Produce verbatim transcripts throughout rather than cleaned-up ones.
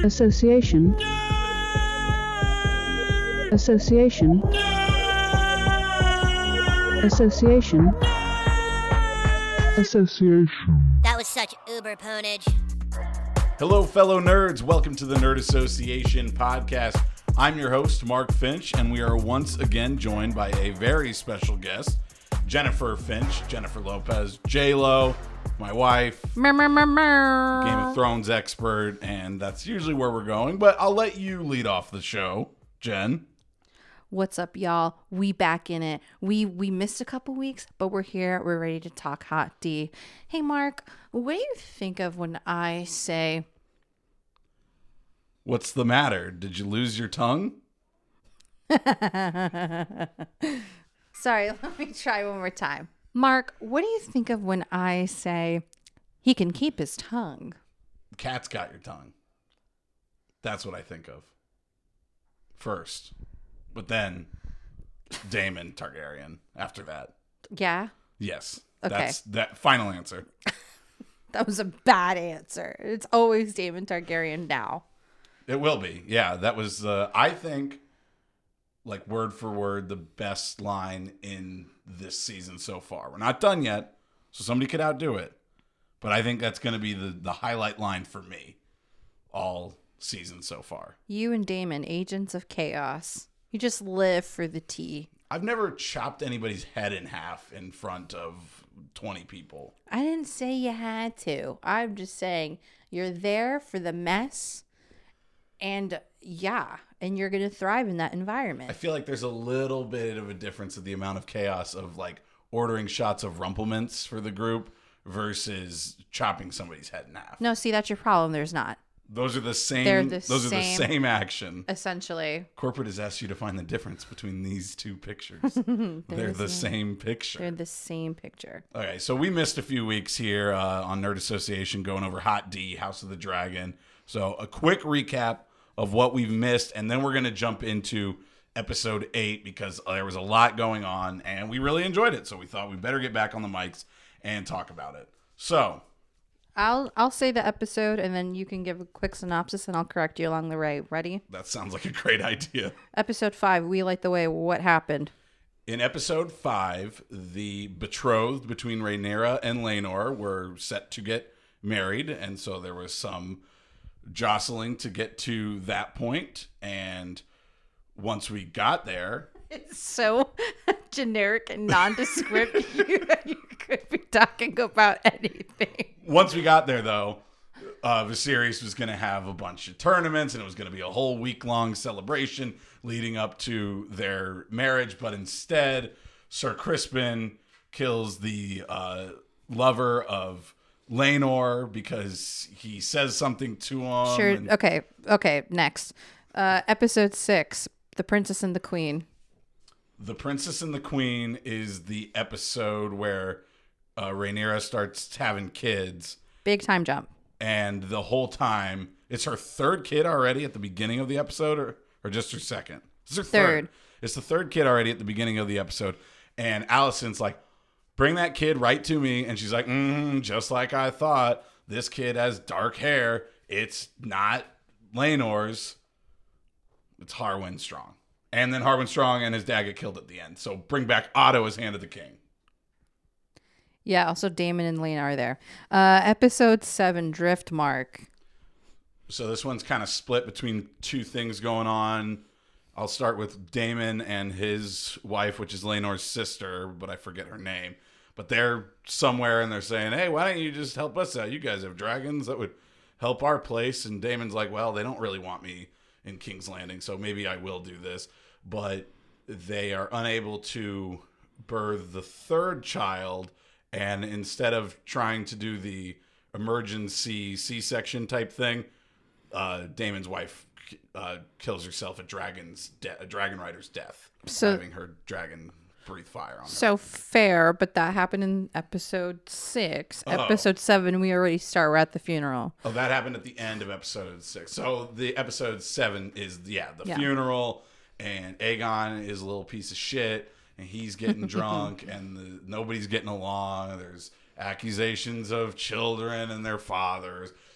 Association. Association. Association. Association. That was such uber ponage. Hello, fellow nerds. Welcome to the Nerd Association podcast. I'm your host, Mark Finch, and we are once again joined by a very special guest, Jennifer Finch, Jennifer Lopez, J-Lo, my wife, Mer, mer, mer, mer. Game of Thrones expert, and that's usually where we're going, but I'll let you lead off the show, Jen. What's up, y'all? We back in it. We we missed a couple weeks, but we're here. We're ready to talk Hot D. Hey, Mark, what do you think of when I say... What's the matter? Did you lose your tongue? Sorry, let me try one more time. Mark, what do you think of when I say he can keep his tongue? Cat's got your tongue. That's what I think of first. But then Daemon Targaryen after that. Yeah? Yes. Okay. That's that final answer. That was a bad answer. It's always Daemon Targaryen now. It will be. Yeah, that was, uh, I think, like word for word, the best line in this season so far. We're not done yet, so somebody could outdo it. But I think that's going to be the, the highlight line for me all season so far. You and Daemon, agents of chaos. You just live for the tea. I've never chopped anybody's head in half in front of twenty people. I didn't say you had to. I'm just saying you're there for the mess. And yeah, and you're going to thrive in that environment. I feel like there's a little bit of a difference in the amount of chaos of like ordering shots of Rumplemints for the group versus chopping somebody's head in half. No, see, that's your problem. There's not. Those are the same. They're the those same, are the same action. Essentially. Corporate has asked you to find the difference between these two pictures. they're, they're the same. same picture. They're the same picture. Okay, so we missed a few weeks here uh, on Nerd Association going over Hot D, House of the Dragon. So a quick recap of what we've missed, and then we're going to jump into episode eight because there was a lot going on, and we really enjoyed it. So we thought we better get back on the mics and talk about it. So I'll I'll say the episode, and then you can give a quick synopsis, and I'll correct you along the way. Ready? That sounds like a great idea. Episode five, We Light the Way. What happened? In episode five, the betrothed between Rhaenyra and Laenor were set to get married, and so there was some jostling to get to that point. And once we got there, it's so generic and nondescript. you, you could be talking about anything. Once we got there, though, uh, Viserys was going to have a bunch of tournaments, and it was going to be a whole week-long celebration leading up to their marriage. But instead, Sir Crispin kills the uh, lover of Laenor because he says something to him. Sure. And okay. Okay. Next. Uh, episode six, The Princess and the Queen. The Princess and the Queen is the episode where uh, Rhaenyra starts having kids. Big time jump. And the whole time, it's her third kid already at the beginning of the episode, or, or just her second? It's her third. Third. It's the third kid already at the beginning of the episode. And Alicent's like, bring that kid right to me. And she's like, mm, just like I thought. This kid has dark hair. It's not Laenor's. It's Harwin Strong. And then Harwin Strong and his dad get killed at the end. So bring back Otto as Hand of the King. Yeah, also Daemon and Laenor are there. Uh, episode seven, Driftmark. So this one's kind of split between two things going on. I'll start with Daemon and his wife, which is Laenor's sister, but I forget her name. But they're somewhere and they're saying, hey, why don't you just help us out? You guys have dragons that would help our place. And Daemon's like, well, they don't really want me in King's Landing, so maybe I will do this. But they are unable to birth the third child. And instead of trying to do the emergency C-section type thing, uh, Daemon's wife uh, kills herself at dragon's de- a dragon rider's death, so, having her dragon breathe fire on her. So fair, but that happened in episode six. Oh. Episode seven, we already start. We're at the funeral. Oh, that happened at the end of episode six. So the episode seven is, yeah, the yeah. funeral, and Aegon is a little piece of shit, and he's getting drunk, and the, nobody's getting along. There's accusations of children and their fathers.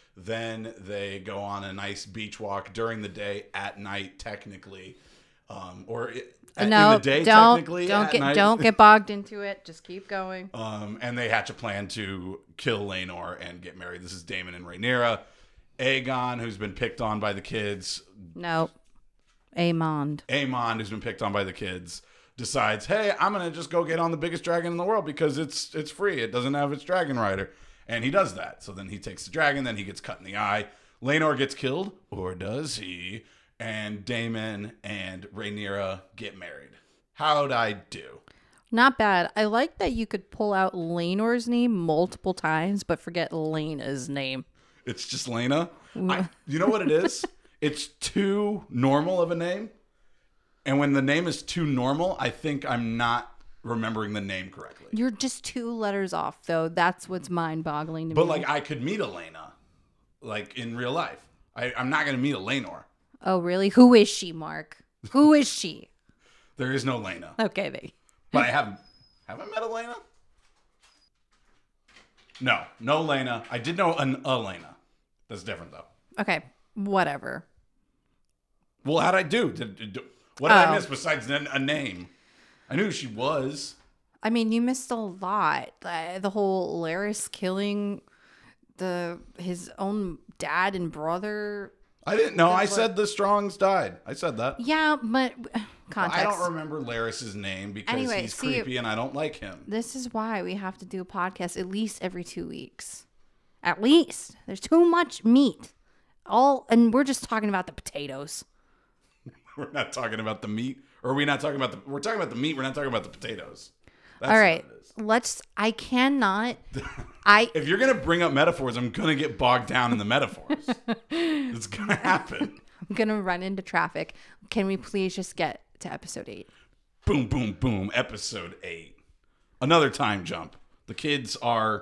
Then they go on a nice beach walk during the day, at night, technically, um, or it, at, no, in the day, don't, technically. don't at get night. don't get bogged into it. Just keep going. Um, and they hatch a plan to kill Laenor and get married. This is Daemon and Rhaenyra. Aegon, who's been picked on by the kids. No, Aemond. Aemond, who's been picked on by the kids, decides, hey, I'm going to just go get on the biggest dragon in the world because it's it's free. It doesn't have its dragon rider. And he does that. So then he takes the dragon, then he gets cut in the eye. Laenor gets killed, or does he? And Daemon and Rhaenyra get married. How'd I do? Not bad. I like that you could pull out Laenor's name multiple times, but forget Lena's name. It's just Lena. I, you know what it is? It's too normal of a name. And when the name is too normal, I think I'm not remembering the name correctly. You're just two letters off, though. That's what's mind-boggling to But me. like, I could meet Elena, like in real life. I, I'm not going to meet Laenor. Oh, really? Who is she, Mark? Who is she? There is no Lena. Okay, they. But I haven't. Have I met Elena? No, no Lena. I did know an Elena. That's different though. Okay, whatever. Well, how'd I do? Did, did, what did Oh. I miss besides a a name? I knew who she was. I mean, you missed a lot. Uh, the whole Laris killing the his own dad and brother. I didn't know. I That's what- said the Strongs died. I said that. Yeah, but context. I don't remember Laris's name because Anyway, he's see- creepy and I don't like him. This is why we have to do a podcast at least every two weeks. At least. There's too much meat. All and we're just talking about the potatoes. We're not talking about the meat. Or are we not talking about the... We're talking about the meat. We're not talking about the potatoes. That's All right. what it is. Let's I cannot I If you're going to bring up metaphors, I'm going to get bogged down in the metaphors. It's going to happen. I'm gonna run into traffic. Can we please just get to episode eight? Boom, boom, boom. Episode eight. Another time jump. The kids are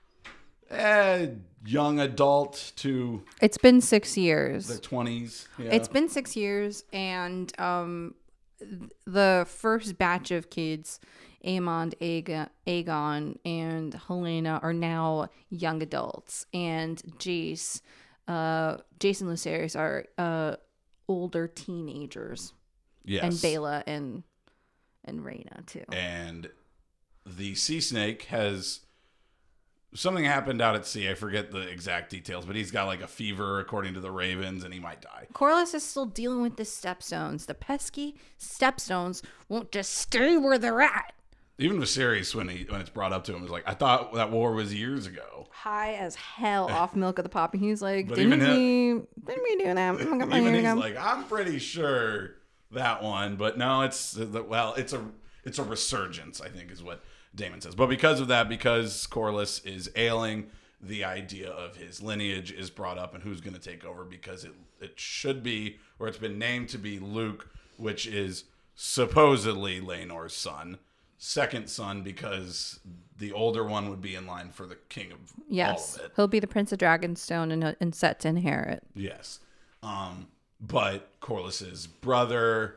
eh, young adult to It's been six years. their twenties. Yeah. It's been six years, and um, th- the first batch of kids, Aemond, Aegon, Aegon, and Helena, are now young adults, and Jace, uh, Jason Lucerys are uh, older teenagers, yes. and Bela and and Rhaena too. And the sea snake has something happened out at sea. I forget the exact details, but he's got like a fever according to the Ravens, and he might die. Corlys is still dealing with the stepstones. The pesky stepstones won't just stay where they're at. Even Viserys, when he when it's brought up to him, is like, I thought that war was years ago. High as hell off Milk of the Poppy. He's like, But didn't even we, didn't we do that? I'm gonna get my Even hair he's done." like, I'm pretty sure that one, but no, it's well, it's a it's a resurgence, I think, is what Daemon says. But because of that, because Corlys is ailing, the idea of his lineage is brought up and who's going to take over, because it it should be, or it's been named to be Luke, which is supposedly Laenor's son, second son, because the older one would be in line for the king of Yes, all of it. he'll be the Prince of Dragonstone and, and set to inherit. Yes. Um, but Corlys's brother,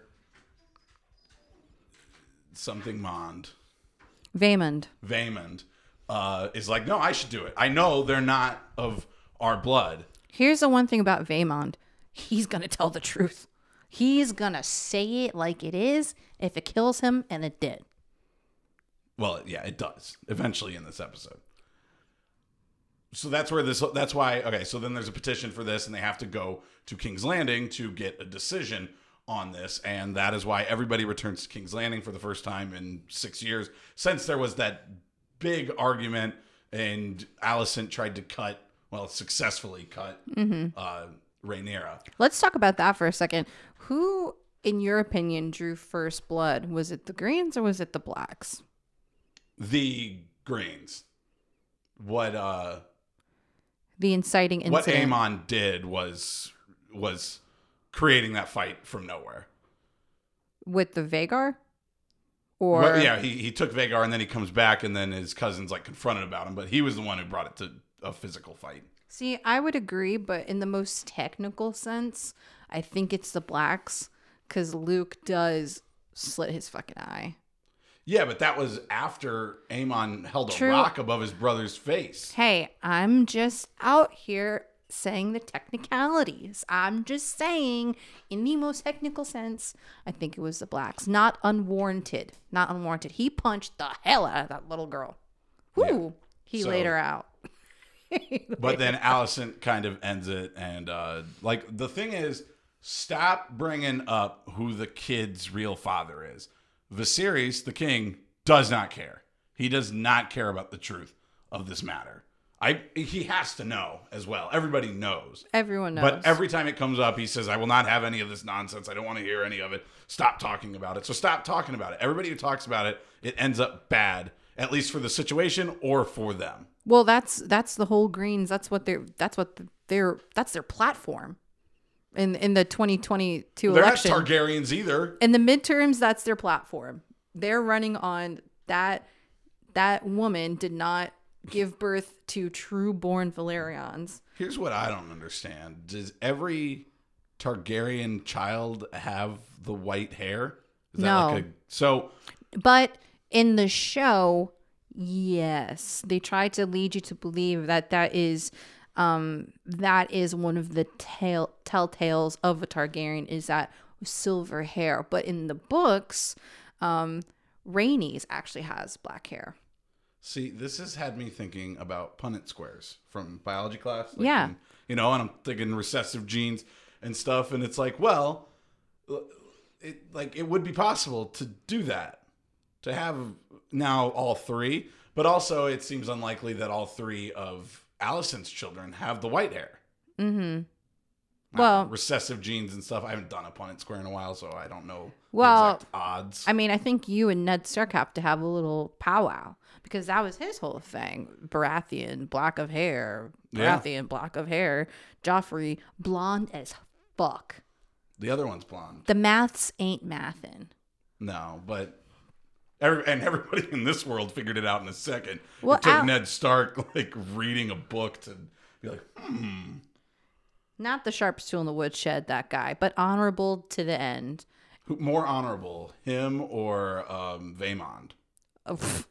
something Mond, Vaemond. Vaemond, uh, is like, no, I should do it. I know they're not of our blood. Here's the one thing about Vaemond. He's gonna tell the truth. He's gonna say it like it is if it kills him, and it did. Well, yeah, it does eventually in this episode. So that's where this, that's why, okay, so then there's a petition for this, and they have to go to King's Landing to get a decision on this, and that is why everybody returns to King's Landing for the first time in six years, since there was that big argument, and Alicent tried to cut, well, successfully cut, Mm-hmm. uh, Rhaenyra. Let's talk about that for a second. Who, in your opinion, drew first blood? Was it the Greens or was it the Blacks? The Greens. What, uh... The inciting What incident. Aemon did was was creating that fight from nowhere. With the Vagar? Or Well, yeah, he, he took Vagar and then he comes back and then his cousin's like confronted about him, but he was the one who brought it to a physical fight. See, I would agree, but in the most technical sense, I think it's the Blacks, because Luke does slit his fucking eye. Yeah, but that was after Aemon held a True. rock above his brother's face. Hey, I'm just out here saying the technicalities. I'm just saying, in the most technical sense, I think it was the blacks. Not unwarranted. Not unwarranted. He punched the hell out of that little girl. Whoo! Yeah. He So- laid her out. But then Alicent kind of ends it, and uh, like the thing is, stop bringing up who the kid's real father is. Viserys, the king, does not care. He does not care about the truth of this matter. I he has to know as well. Everybody knows. Everyone knows. But every time it comes up, he says, "I will not have any of this nonsense. I don't want to hear any of it. Stop talking about it." So stop talking about it. Everybody who talks about it, it ends up bad, at least for the situation or for them. Well, that's that's the whole Greens. That's what they're. That's what they're. That's their platform. In in the twenty twenty-two They're election, not Targaryens either. in the midterms, that's their platform. They're running on that. That woman did not give birth to true-born Valerians. Here's what I don't understand. Does every Targaryen child have the white hair? Is that No. like a so But in the show, yes, they try to lead you to believe that that is, um, that is one of the tale telltales of a Targaryen is that silver hair. But in the books, um, Rhaenys actually has black hair. see, this has had me thinking about Punnett squares from biology class. Like Yeah. in- you know, and I'm thinking recessive genes and stuff, and it's like, well, it like it would be possible to do that. To have now all three, but also it seems unlikely that all three of Alicent's children have the white hair. Mm-hmm. I don't Well- know, recessive genes and stuff. I haven't done a Punnett square in a while, so I don't know Well, the exact odds. I mean, I think you and Ned Stark have to have a little powwow because that was his whole thing. Baratheon, black of hair. Yeah. Baratheon, black of hair. Joffrey, blonde as fuck. The other one's blonde. The maths ain't mathin'. No, but every, and everybody in this world figured it out in a second. Well, it took Al- Ned Stark like reading a book to be like, hmm. Not the sharpest tool in the woodshed, that guy, but honorable to the end. Who, more honorable, him or um, Vaemond? Oh, pff.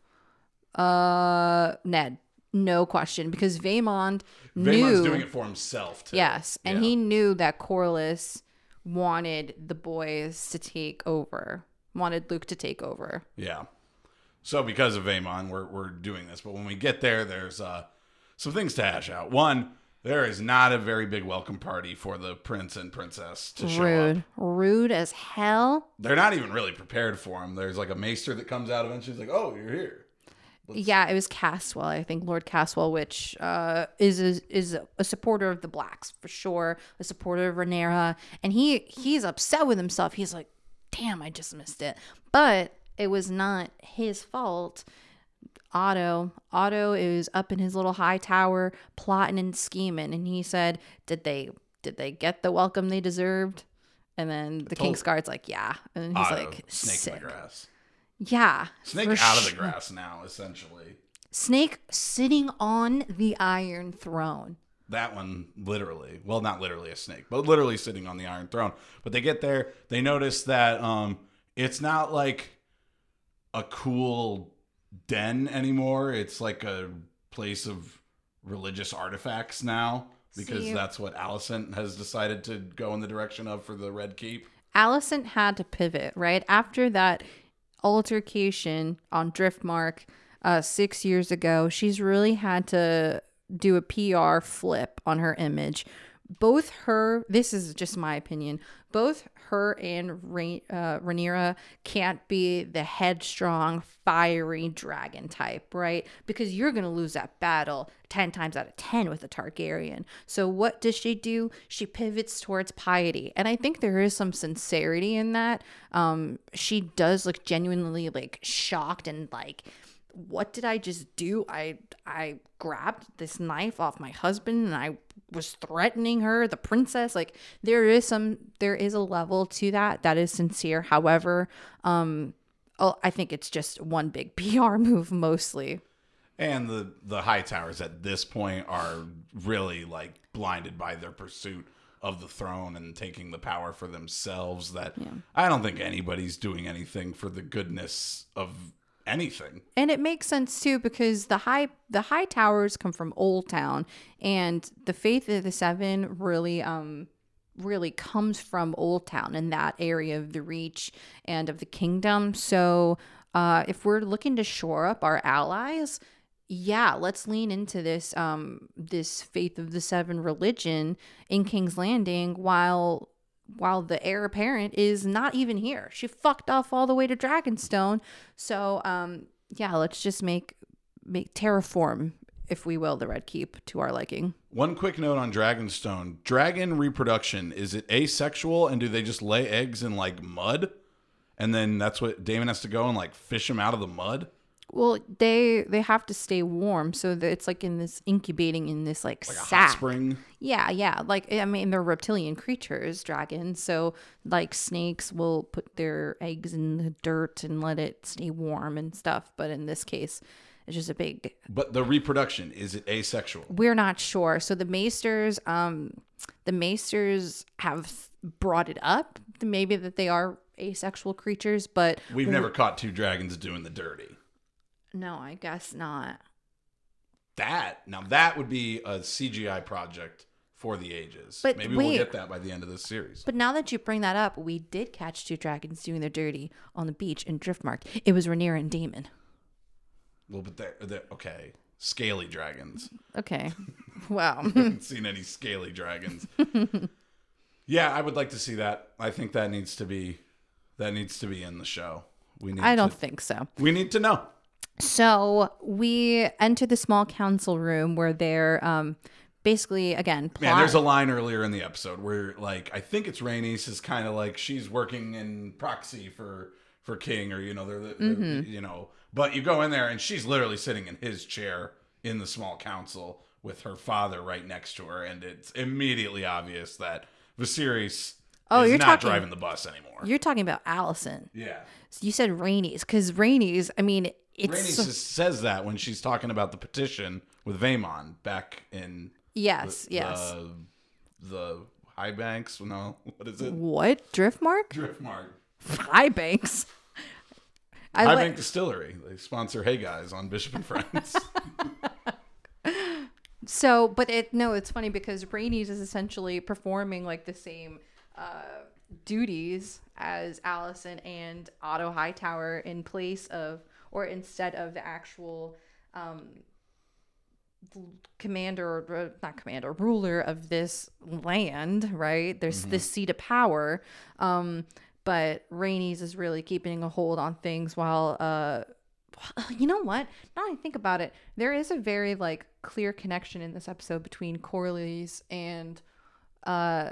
Uh, Ned, no question, because Vaemond Vaemond's knew. doing it for himself, too. Yes, and Yeah. he knew that Corlys wanted the boys to take over, wanted Luke to take over. Yeah. So because of Vaemon, we're we're doing this. But when we get there, there's uh, some things to hash out. One, there is not a very big welcome party for the prince and princess to show Rude, up. rude as hell. They're not even really prepared for him. There's like a maester that comes out eventually. He's like, "Oh, you're here." Yeah, it was Caswell, I think, Lord Caswell, which uh, is a, is a supporter of the blacks for sure, a supporter of Rhaenyra, and he he's upset with himself. He's like, "Damn, I just missed it," but it was not his fault. Otto, Otto is up in his little high tower, plotting and scheming, and he said, "Did they did they get the welcome they deserved?" And then the told- Kingsguard's like, "Yeah," and he's Otto, like, snake "Sick." in the grass. Yeah, Snake for out of the sure. grass now, essentially. Snake sitting on the Iron Throne. That one, literally. Well, not literally a snake, but literally sitting on the Iron Throne. But they get there, they notice that um, it's not like a cool den anymore. It's like a place of religious artifacts now, because See- that's what Alicent has decided to go in the direction of for the Red Keep. Alicent had to pivot, right? After that altercation on Driftmark uh, six years ago, she's really had to do a P R flip on her image. Both her, this is just my opinion, both her and Rha- uh, Rhaenyra can't be the headstrong, fiery dragon type, right? Because you're going to lose that battle ten times out of ten with a Targaryen. So what does she do? She pivots towards piety. And I think there is some sincerity in that. Um, she does look genuinely like shocked and like, what did I just do? I I grabbed this knife off my husband and I was threatening her, the princess. Like there is some, there is a level to that that is sincere. However, um, oh, I think it's just one big P R move mostly. And the, the High Towers at this point are really like blinded by their pursuit of the throne and taking the power for themselves. That I don't think anybody's doing anything for the goodness of anything. And it makes sense too because the high the high towers come from Old Town, and the Faith of the Seven really um really comes from Old Town and that area of the Reach and of the kingdom. So uh, if we're looking to shore up our allies, yeah, let's lean into this um this Faith of the Seven religion in King's Landing while while the heir apparent is not even here. She fucked off all the way to Dragonstone. So um yeah, let's just make make terraform, if we will, the Red Keep to our liking. One quick note on Dragonstone. Dragon reproduction, is it asexual, and do they just lay eggs in like mud? And then that's what Daemon has to go and like fish them out of the mud? Well, they they have to stay warm, so that it's like in this incubating in this like, Like a sack. hot spring? Yeah, yeah. Like I mean, they're reptilian creatures, dragons. So like snakes will put their eggs in the dirt and let it stay warm and stuff. But in this case, it's just a big. But the reproduction, is it asexual? We're not sure. So the Maesters, um, the Maesters have brought it up, maybe that they are asexual creatures, but We've never caught two dragons doing the dirty. no, I guess not. That, now that would be a C G I project for the ages. But Maybe wait. we'll get that by the end of this series. But now that you bring that up, we did catch two dragons doing their dirty on the beach in Driftmark. It was Rhaenyra and Daemon. Well, but they're, they're okay. Scaly dragons. Okay. Wow. I haven't seen any scaly dragons. Yeah, I would like to see that. I think that needs to be that needs to be in the show. We need I don't to, think so. we need to know. So we enter the small council room where they're um, basically, again, plot- Man, there's a line earlier in the episode where, like, I think it's Rhaenys is kind of like she's working in proxy for for King, or you know, they're, they're Mm-hmm. you know, but you go in there and she's literally sitting in his chair in the small council with her father right next to her, and it's immediately obvious that Viserys Oh, is you're not talking- driving the bus anymore. You're talking about Allison. Yeah. You said Rhaenys, because Rhaenys, I mean, it's Rhaenys so- just says that when she's talking about the petition with Vaemon back in yes, the, yes. the, the High Banks. No, what is it? What? Driftmark? Driftmark. High Banks. I High like. Bank Distillery. They sponsor Hey Guys on Bishop and Friends. So, but it no, it's funny because Rhaenys is essentially performing like the same uh, duties as Allison and Otto Hightower in place of, or instead of the actual um, commander, or not commander, ruler of this land, right? There's Mm-hmm. this seat of power. Um, but Rhaenys is really keeping a hold on things while, uh, you know what? Now I think about it, there is a very like clear connection in this episode between Corlys and uh,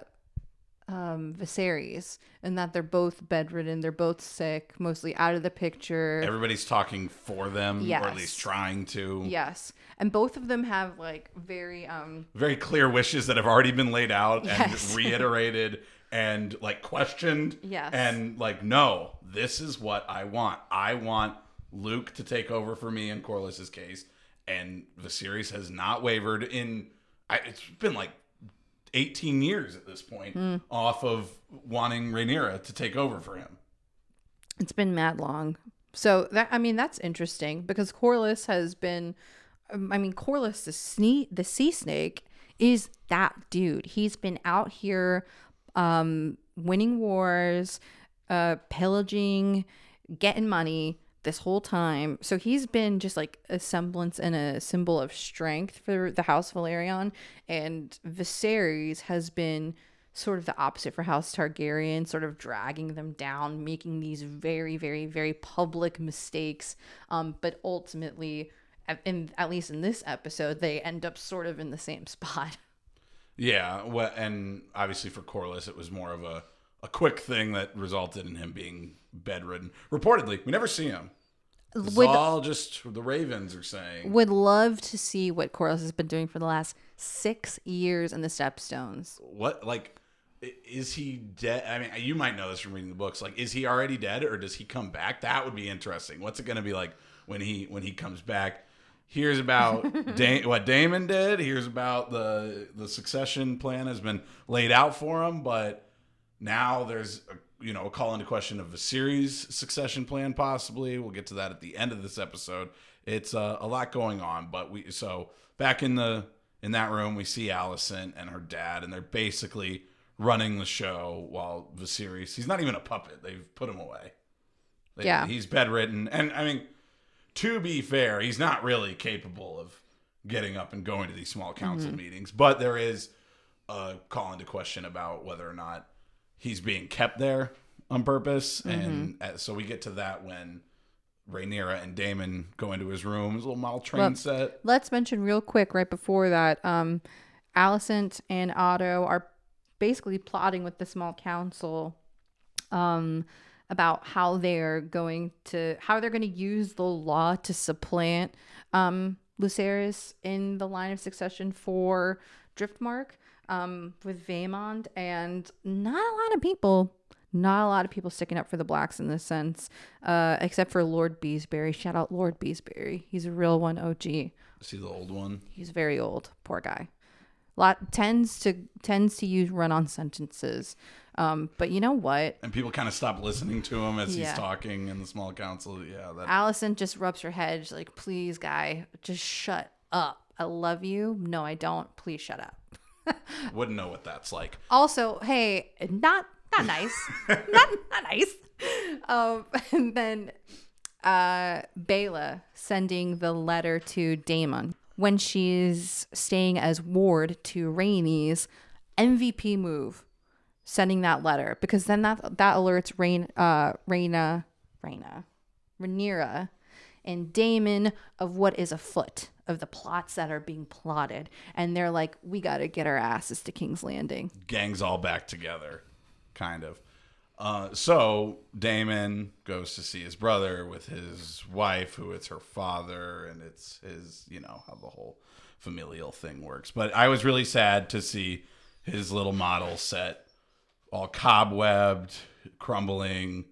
um, Viserys, and that they're both bedridden, they're both sick, mostly out of the picture. Everybody's talking for them, or Yes. at least trying to. Yes, and both of them have like very um. Very clear wishes that have already been laid out Yes. and reiterated and like questioned. Yes. And like, no, this is what I want. I want Luke to take over for me in Corlys's case, and Viserys has not wavered in. I, it's been like eighteen years at this point Hmm. off of wanting Rhaenyra to take over for him. It's been mad long. So that I mean that's interesting because Corlys has been um, I mean Corlys the sne- the sea snake is that dude. He's been out here um winning wars, uh pillaging, getting money this whole time. So he's been just like a semblance and a symbol of strength for the House Valerion, and Viserys has been sort of the opposite for House Targaryen, sort of dragging them down, making these very, very, very public mistakes. Um, but ultimately, at, in, at least in this episode, they end up sort of in the same spot. Yeah, well, and obviously for Corlys, it was more of a, a quick thing that resulted in him being bedridden. Reportedly, we never see him. It's Would- all just the Ravens are saying. Would love to see what Corlys has been doing for the last six years in the Stepstones. What, like, i- is he dead? I mean, you might know this from reading the books. Like, is he already dead, or does he come back? That would be interesting. What's it going to be like when he when he comes back? Here's about da- what Daemon did. Here's about the the succession plan has been laid out for him, but now there's you know, a call into question of Viserys' succession plan, possibly. We'll get to that at the end of this episode. It's uh, a lot going on, but we so back in the in that room, we see Alicent and her dad, and they're basically running the show while Viserys, he's not even a puppet. They've put him away. They, Yeah. He's bedridden. And, I mean, to be fair, he's not really capable of getting up and going to these small council Mm-hmm. meetings. But there is a call into question about whether or not he's being kept there on purpose. Mm-hmm. And uh, so we get to that when Rhaenyra and Daemon go into his room. His little model train Well, set. Let's mention real quick right before that, um, Alicent and Otto are basically plotting with the small council um, about how they're going to how they're going to use the law to supplant um, Lucerys in the line of succession for Driftmark um, with Vaemond, and not a lot of people. Not a lot of people sticking up for the blacks in this sense, uh, except for Lord Beesbury. Shout out Lord Beesbury. He's a real one O G. See the old one? He's very old. Poor guy. Lot tends to tends to use run-on sentences. Um, but you know what? And people kind of stop listening to him as Yeah. he's talking in the small council. Yeah, that Alicent just rubs her head. She's like, please, guy, just shut up. I love you. No, I don't. Please shut up. wouldn't know what that's like. Also, hey, not not nice. not not nice. Um, and then uh Bela sending the letter to Daemon when she's staying as ward to Rhaenys. M V P move, sending that letter, because then that that alerts Rain uh Rhaena Rhaena Rhaenyra and Daemon of what is afoot, of the plots that are being plotted, and they're like, we got to get our asses to King's Landing. Gang's all back together, kind of. Uh, so Daemon goes to see his brother with his wife, who is her father, and it's his, you know, how the whole familial thing works. But I was really sad to see his little model set all cobwebbed, crumbling.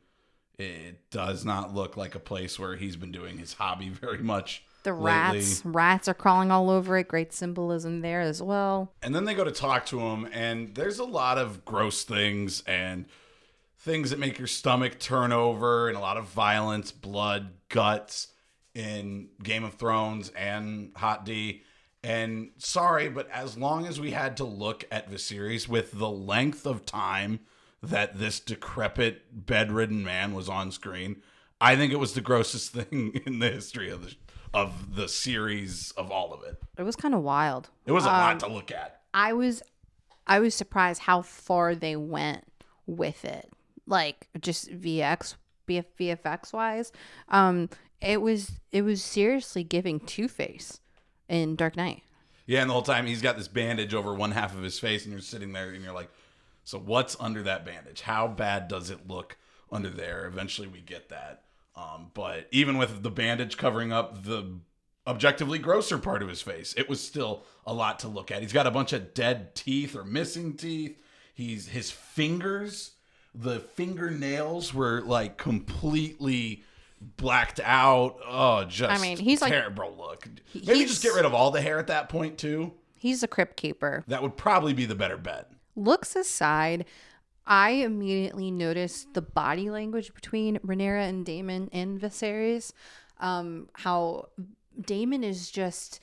It does not look like a place where he's been doing his hobby very much. The lately. rats, rats are crawling all over it. Great symbolism there as well. And then they go to talk to him, and there's a lot of gross things and things that make your stomach turn over, and a lot of violence, blood, guts in Game of Thrones and Hot D. And sorry, but as long as we had to look at Viserys with the length of time that this decrepit, bedridden man was on screen, I think it was the grossest thing in the history of the of the series, of all of it. It was kind of wild. It was a Um, lot to look at. I was, I was surprised how far they went with it. Like just V X, V F X wise, um, it was it was seriously giving Two-Face in Dark Knight. Yeah, and the whole time he's got this bandage over one half of his face, and you're sitting there and you're like, so what's under that bandage? How bad does it look under there? Eventually we get that. Um, but even with the bandage covering up the objectively grosser part of his face, it was still a lot to look at. He's got a bunch of dead teeth or missing teeth. He's his fingers, the fingernails were like completely blacked out. Oh, just I mean, he's like- terrible look. Maybe he's- just get rid of all the hair at that point too. He's a crypt keeper. That would probably be the better bet. Looks aside, I immediately noticed the body language between Rhaenyra and Daemon and Viserys. Um, how Daemon is just,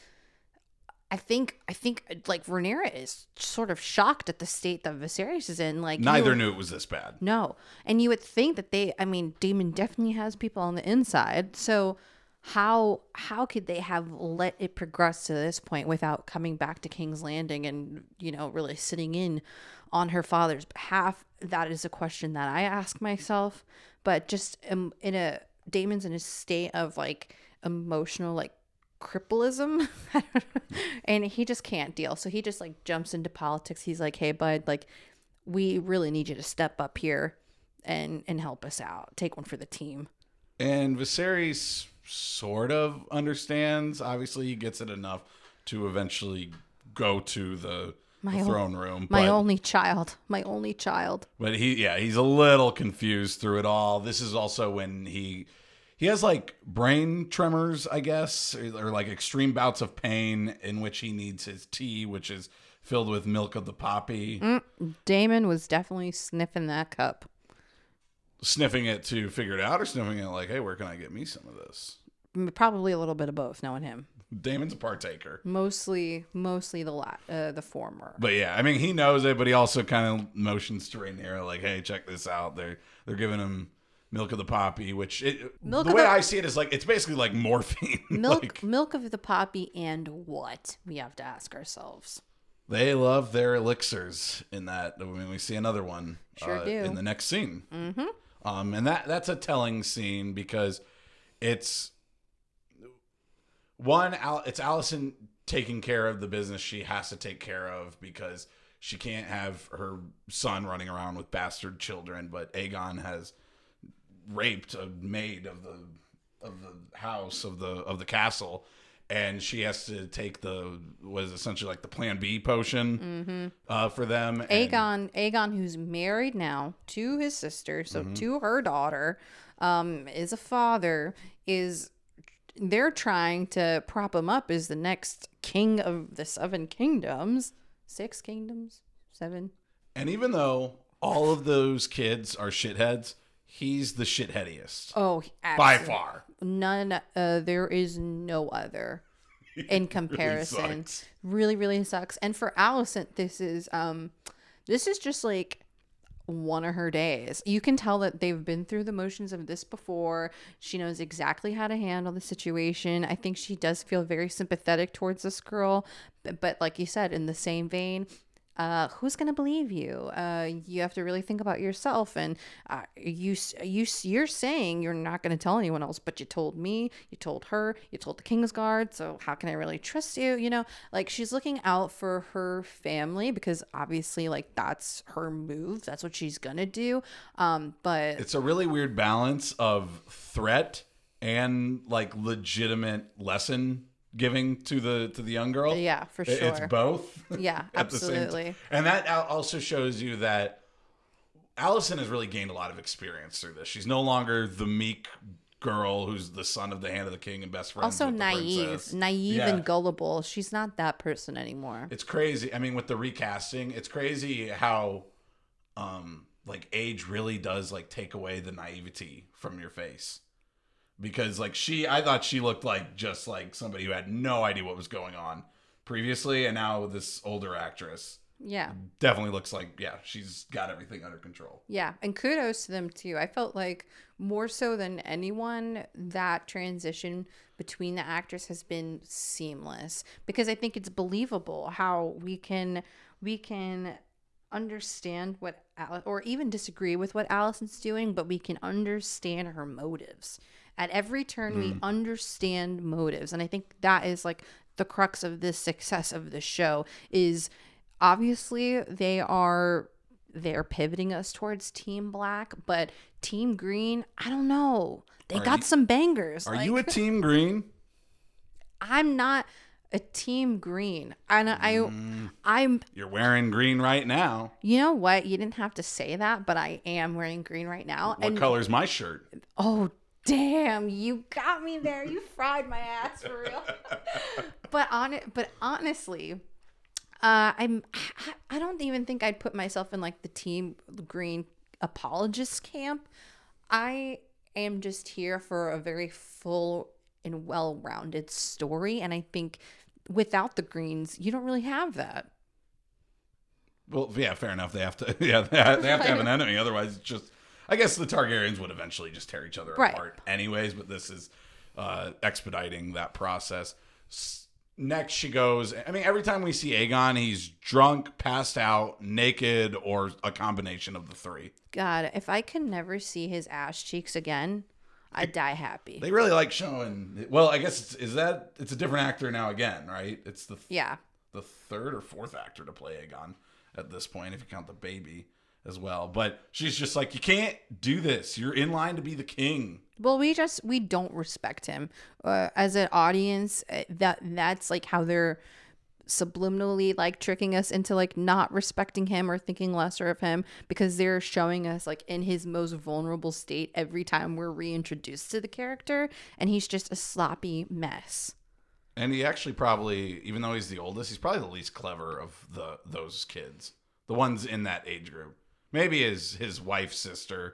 I think, I think like Rhaenyra is sort of shocked at the state that Viserys is in. Like Neither you- knew it was this bad. No, and you would think that they, I mean, Daemon definitely has people on the inside. So how how could they have let it progress to this point without coming back to King's Landing and, you know, really sitting in on her father's behalf? That is a question that I ask myself. But just um, in a Daemon's in a state of like emotional like crippleism and he just can't deal, so he just like jumps into politics. He's like, hey bud, like we really need you to step up here and and help us out, take one for the team. And Viserys sort of understands. Obviously, he gets it enough to eventually go to the, My the ol- throne room. My but, only child, my only child. but he, yeah, he's a little confused through it all. This is also when he he has like brain tremors, I guess, or, or like extreme bouts of pain in which he needs his tea, which is filled with milk of the poppy. Mm, Daemon was definitely sniffing that cup. sniffing it to figure it out, or sniffing it like, hey, where can I get me some of this? Probably a little bit of both, knowing him. Damon's a partaker. Mostly, mostly the la- uh, the former. But yeah, I mean, he knows it, but he also kind of motions to Rhaenyra like, hey, check this out. They're, they're giving him milk of the poppy, which it, Milk the of way the- I see it is like, it's basically like morphine. Milk, Like, milk of the poppy, and what? We have to ask ourselves. they love their elixirs in that. I mean, we see another one Sure uh, do. in the next scene. Mm-hmm. Um, and that that's a telling scene because it's one, Al- it's Allison taking care of the business she has to take care of because she can't have her son running around with bastard children, but Aegon has raped a maid of the of the house of the of the castle, and she has to take the was essentially like the Plan B potion uh, for them. And Aegon, Aegon, who's married now to his sister, so Mm-hmm. to her daughter, um, is a father. Is they're trying to prop him up as the next king of the Seven Kingdoms, six kingdoms, seven. and even though all of those kids are shitheads, he's the shitheadiest Oh, by absolutely. far. None. Uh, there is no other in comparison. sucks. really, really sucks. And for Allison, this is um, this is just like one of her days. You can tell that they've been through the motions of this before. She knows exactly how to handle the situation. I think she does feel very sympathetic towards this girl, but, but like you said, in the same vein, uh, who's gonna believe you? Uh, you have to really think about yourself. And uh, you, s- you, s- you're saying you're not gonna tell anyone else, but you told me, you told her, you told the Kingsguard. So how can I really trust you? You know, like she's looking out for her family because obviously, like that's her move. That's what she's gonna do. Um, but It's a really weird balance of threat and like legitimate lesson giving to the to the young girl. yeah, for It- sure. It's both. Yeah, at the same t- absolutely. And that al- also shows you that Allison has really gained a lot of experience through this. She's no longer the meek girl who's the son of the hand of the king and best friends Also with the naive, princess. naive Yeah. and gullible. She's not that person anymore. It's crazy. I mean, with the recasting, it's crazy how um like age really does like take away the naivety from your face. Because like she I thought she looked like just like somebody who had no idea what was going on previously, and now this older actress Yeah. definitely looks like, yeah, she's got everything under control. Yeah, and kudos to them too. I felt like more so than anyone, that transition between the actors has been seamless because I think it's believable how we can we can understand what Al- or even disagree with what Allison's doing, but we can understand her motives. At every turn, we understand motives, and I think that is like the crux of the success of the show. Is obviously they are they're pivoting us towards Team Black, but Team Green, I don't know. They Are got you- some bangers. Are Like, you a team green? I'm not a Team Green, and I, Mm. I'm. You're wearing green right now. You know what? You didn't have to say that, but I am wearing green right now. What and color's my shirt? oh, damn! You got me there. You fried my ass for real. but on it, but honestly, uh, I'm. I, I don't even think I'd put myself in like the Team Green apologist camp. I am just here for a very full and well-rounded story, and I think without the Greens, you don't really have that. Well, yeah, fair enough. They have to, yeah, they have, they have to have an enemy. Otherwise, it's just, I guess the Targaryens would eventually just tear each other Right. apart, anyways. But this is uh, expediting that process. S- Next, she goes. I mean, every time we see Aegon, he's drunk, passed out, naked, or a combination of the three. God, if I can never see his ass cheeks again, I'd die happy. They really like showing. Well, I guess it's, is that it's a different actor now again, right? It's the Yeah. the third or fourth actor to play Aegon at this point, if you count the baby as well. But she's just like, you can't do this. You're in line to be the king. Well, we just we don't respect him uh, as an audience. uh, That that's like how they're subliminally like tricking us into like not respecting him or thinking lesser of him because they're showing us like in his most vulnerable state every time we're reintroduced to the character, and he's just a sloppy mess. And he actually probably, even though he's the oldest, he's probably the least clever of the those kids, the ones in that age group. Maybe his his wife's sister,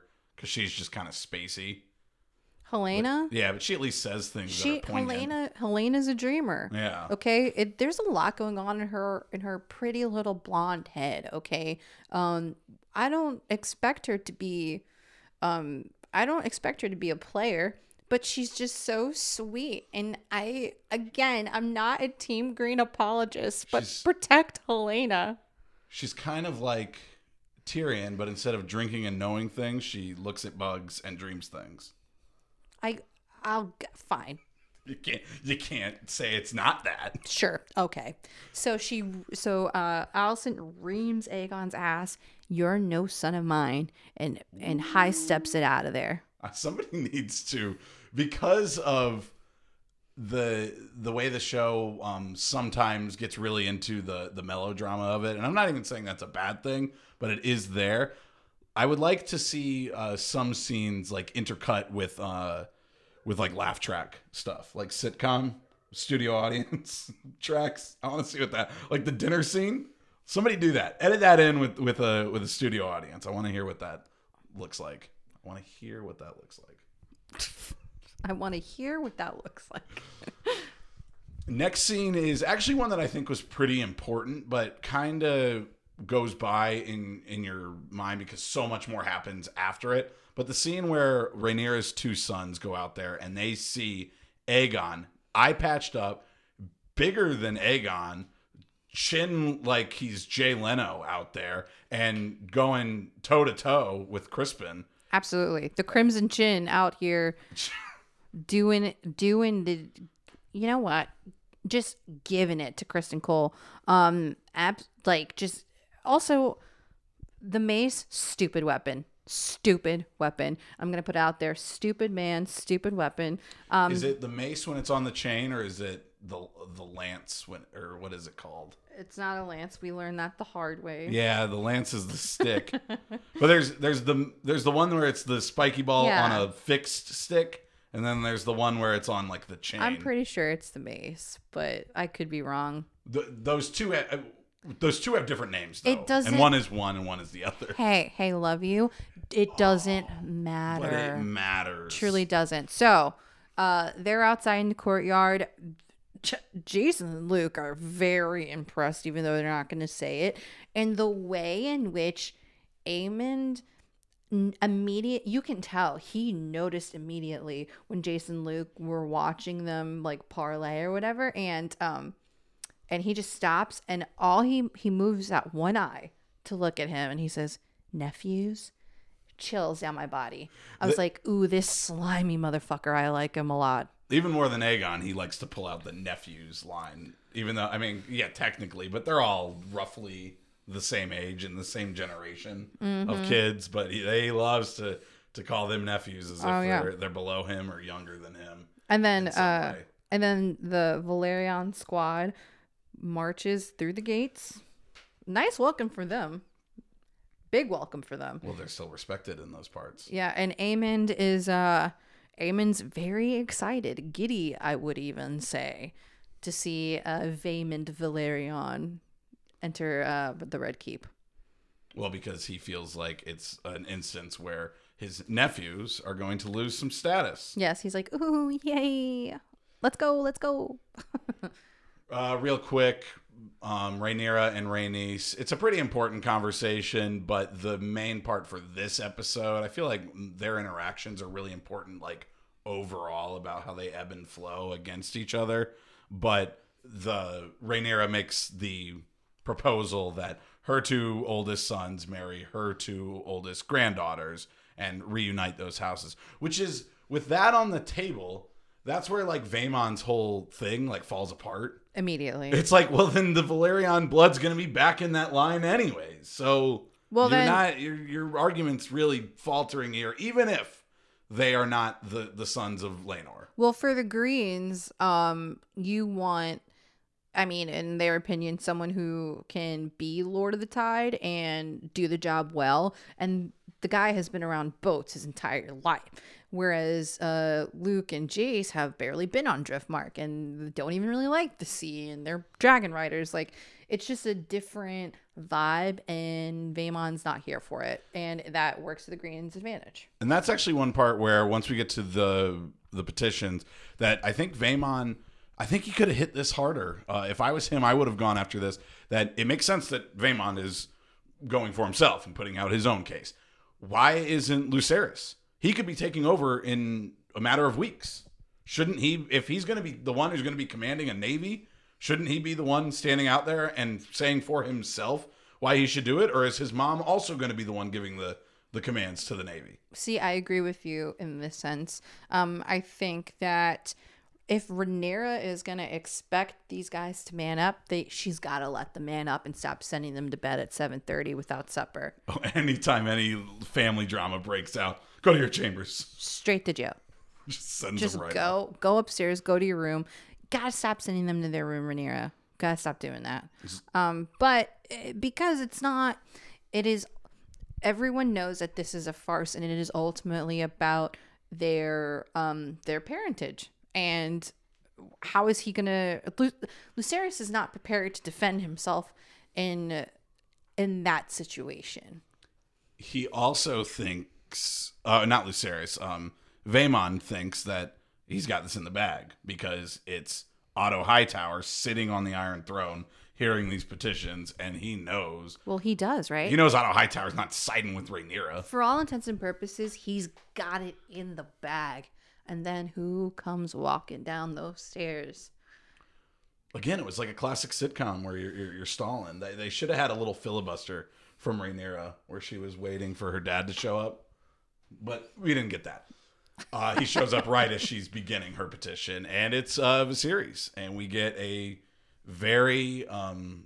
because she's just kind of spacey. Helena? But, yeah, but she at least says things She that are poignant. Helena Helena's a dreamer. Yeah. Okay. It, there's a lot going on in her in her pretty little blonde head. Okay. Um, I don't expect her to be, um, I don't expect her to be a player, but she's just so sweet. And I, again, I'm not a Team Green apologist, but She's- protect Helena. She's kind of like Tyrion, but instead of drinking and knowing things, she looks at bugs and dreams things. I, I'll g- fine. You can't you can't say it's not that. Sure. Okay. So she, so uh, Allison reams Aegon's ass. You're no son of mine, and and high steps it out of there. Uh, Somebody needs to, because of the the way the show um, sometimes gets really into the the melodrama of it, and I'm not even saying that's a bad thing, but it is there. I would like to see uh, some scenes like intercut with uh, with like laugh track stuff, like sitcom studio audience tracks. I want to see what that, like the dinner scene. Somebody do that. Edit that in with with a with a studio audience. I want to hear what that looks like. I want to hear what that looks like. I want to hear what that looks like. Next scene is actually one that I think was pretty important, but kind of goes by in in your mind because so much more happens after it. But the scene where Rhaenyra's two sons go out there and they see Aegon, eye patched up, bigger than Aegon, chin like he's Jay Leno out there, and going toe to toe with Crispin. Absolutely. The Crimson Chin out here doing doing the, you know what? Just giving it to Kristen Cole. Um ab- like just also the mace, stupid weapon. Stupid weapon. I'm going to put it out there, stupid man, stupid weapon. Um Is it the mace when it's on the chain, or is it the the lance when, or what is it called? It's not a lance. We learned that the hard way. Yeah, the lance is the stick. But there's there's the there's the one where it's the spiky ball Yeah. on a fixed stick, and then there's the one where it's on like the chain. I'm pretty sure it's the mace, but I could be wrong. Th those two ha- those two have different names though. It doesn't- And one is one and one is the other. Hey, hey, love you. It doesn't matter. But it matters. Truly doesn't. So, uh, they're outside in the courtyard. Ch- Jason and Luke are very impressed, even though they're not going to say it. And the way in which Aemond n- immediate, you can tell he noticed immediately when Jason and Luke were watching them like parlay or whatever, and um, and he just stops and all he he moves that one eye to look at him, and he says, "Nephews." Chills down my body. I was The- like, ooh, this slimy motherfucker. I like him a lot. Even more than Aegon, he likes to pull out the nephews line. Even though, I mean, yeah, technically, but they're all roughly the same age and the same generation Mm-hmm. of kids. But he, he loves to to call them nephews as if Oh, yeah. they're they're below him or younger than him. And then in some uh way. and then the Valerian squad marches through the gates. Nice welcome for them. Big welcome for them. Well, they're still respected in those parts. Yeah, and Aemond is uh Aemond's very excited, giddy, I would even say, to see uh Vaemond Valerian enter uh the Red Keep. Well, because he feels like it's an instance where his nephews are going to lose some status. Yes, he's like, ooh, yay. Let's go, let's go. Uh, real quick, um, Rhaenyra and Rhaenys. It's a pretty important conversation, but the main part for this episode, I feel like their interactions are really important, like overall about how they ebb and flow against each other. But the Rhaenyra makes the proposal that her two oldest sons marry her two oldest granddaughters and reunite those houses, which is, with that on the table, that's where like Vaemon's whole thing like falls apart. Immediately. It's like, well, then the Valerian blood's going to be back in that line anyways. So Well, you're then- not, your, your argument's really faltering here, even if they are not the, the sons of Laenor. Well, for the Greens, um, you want, I mean, in their opinion, someone who can be Lord of the Tide and do the job well. And the guy has been around boats his entire life. Whereas uh, Luke and Jace have barely been on Driftmark and don't even really like the sea, and they're dragon riders. Like, it's just a different vibe, and Vaemon's not here for it, and that works to the Green's advantage. And that's actually one part where once we get to the the petitions, that I think Vaemon, I think he could have hit this harder. Uh, if I was him, I would have gone after this. That it makes sense that Vaemon is going for himself and putting out his own case. Why isn't Lucerys? He could be taking over in a matter of weeks. Shouldn't he, if he's going to be the one who's going to be commanding a navy, shouldn't he be the one standing out there and saying for himself why he should do it? Or is his mom also going to be the one giving the, the commands to the navy? See, I agree with you in this sense. Um, I think that if Rhaenyra is going to expect these guys to man up, they she's got to let them man up and stop sending them to bed at seven thirty without supper. Oh, anytime any family drama breaks out, go to your chambers. Straight to jail. Just sends Just them right go up. go upstairs, go to your room. Gotta stop sending them to their room, Rhaenyra. Gotta stop doing that. Um, but eh, because it's not, it is, everyone knows that this is a farce, and it is ultimately about their um their parentage. And how is he gonna? Lu- Lucerys is not prepared to defend himself in in that situation. He also thinks, uh, not Lucerys, um, Vaemon thinks that he's got this in the bag because it's Otto Hightower sitting on the Iron Throne hearing these petitions, and he knows. Well, he does, right? He knows Otto Hightower's not siding with Rhaenyra. For all intents and purposes, he's got it in the bag. And then who comes walking down those stairs? Again, it was like a classic sitcom where you're, you're, you're stalling. They, they should have had a little filibuster from Rhaenyra where she was waiting for her dad to show up. But we didn't get that. Uh, he shows up right as she's beginning her petition. And it's uh, Viserys. And we get a very um,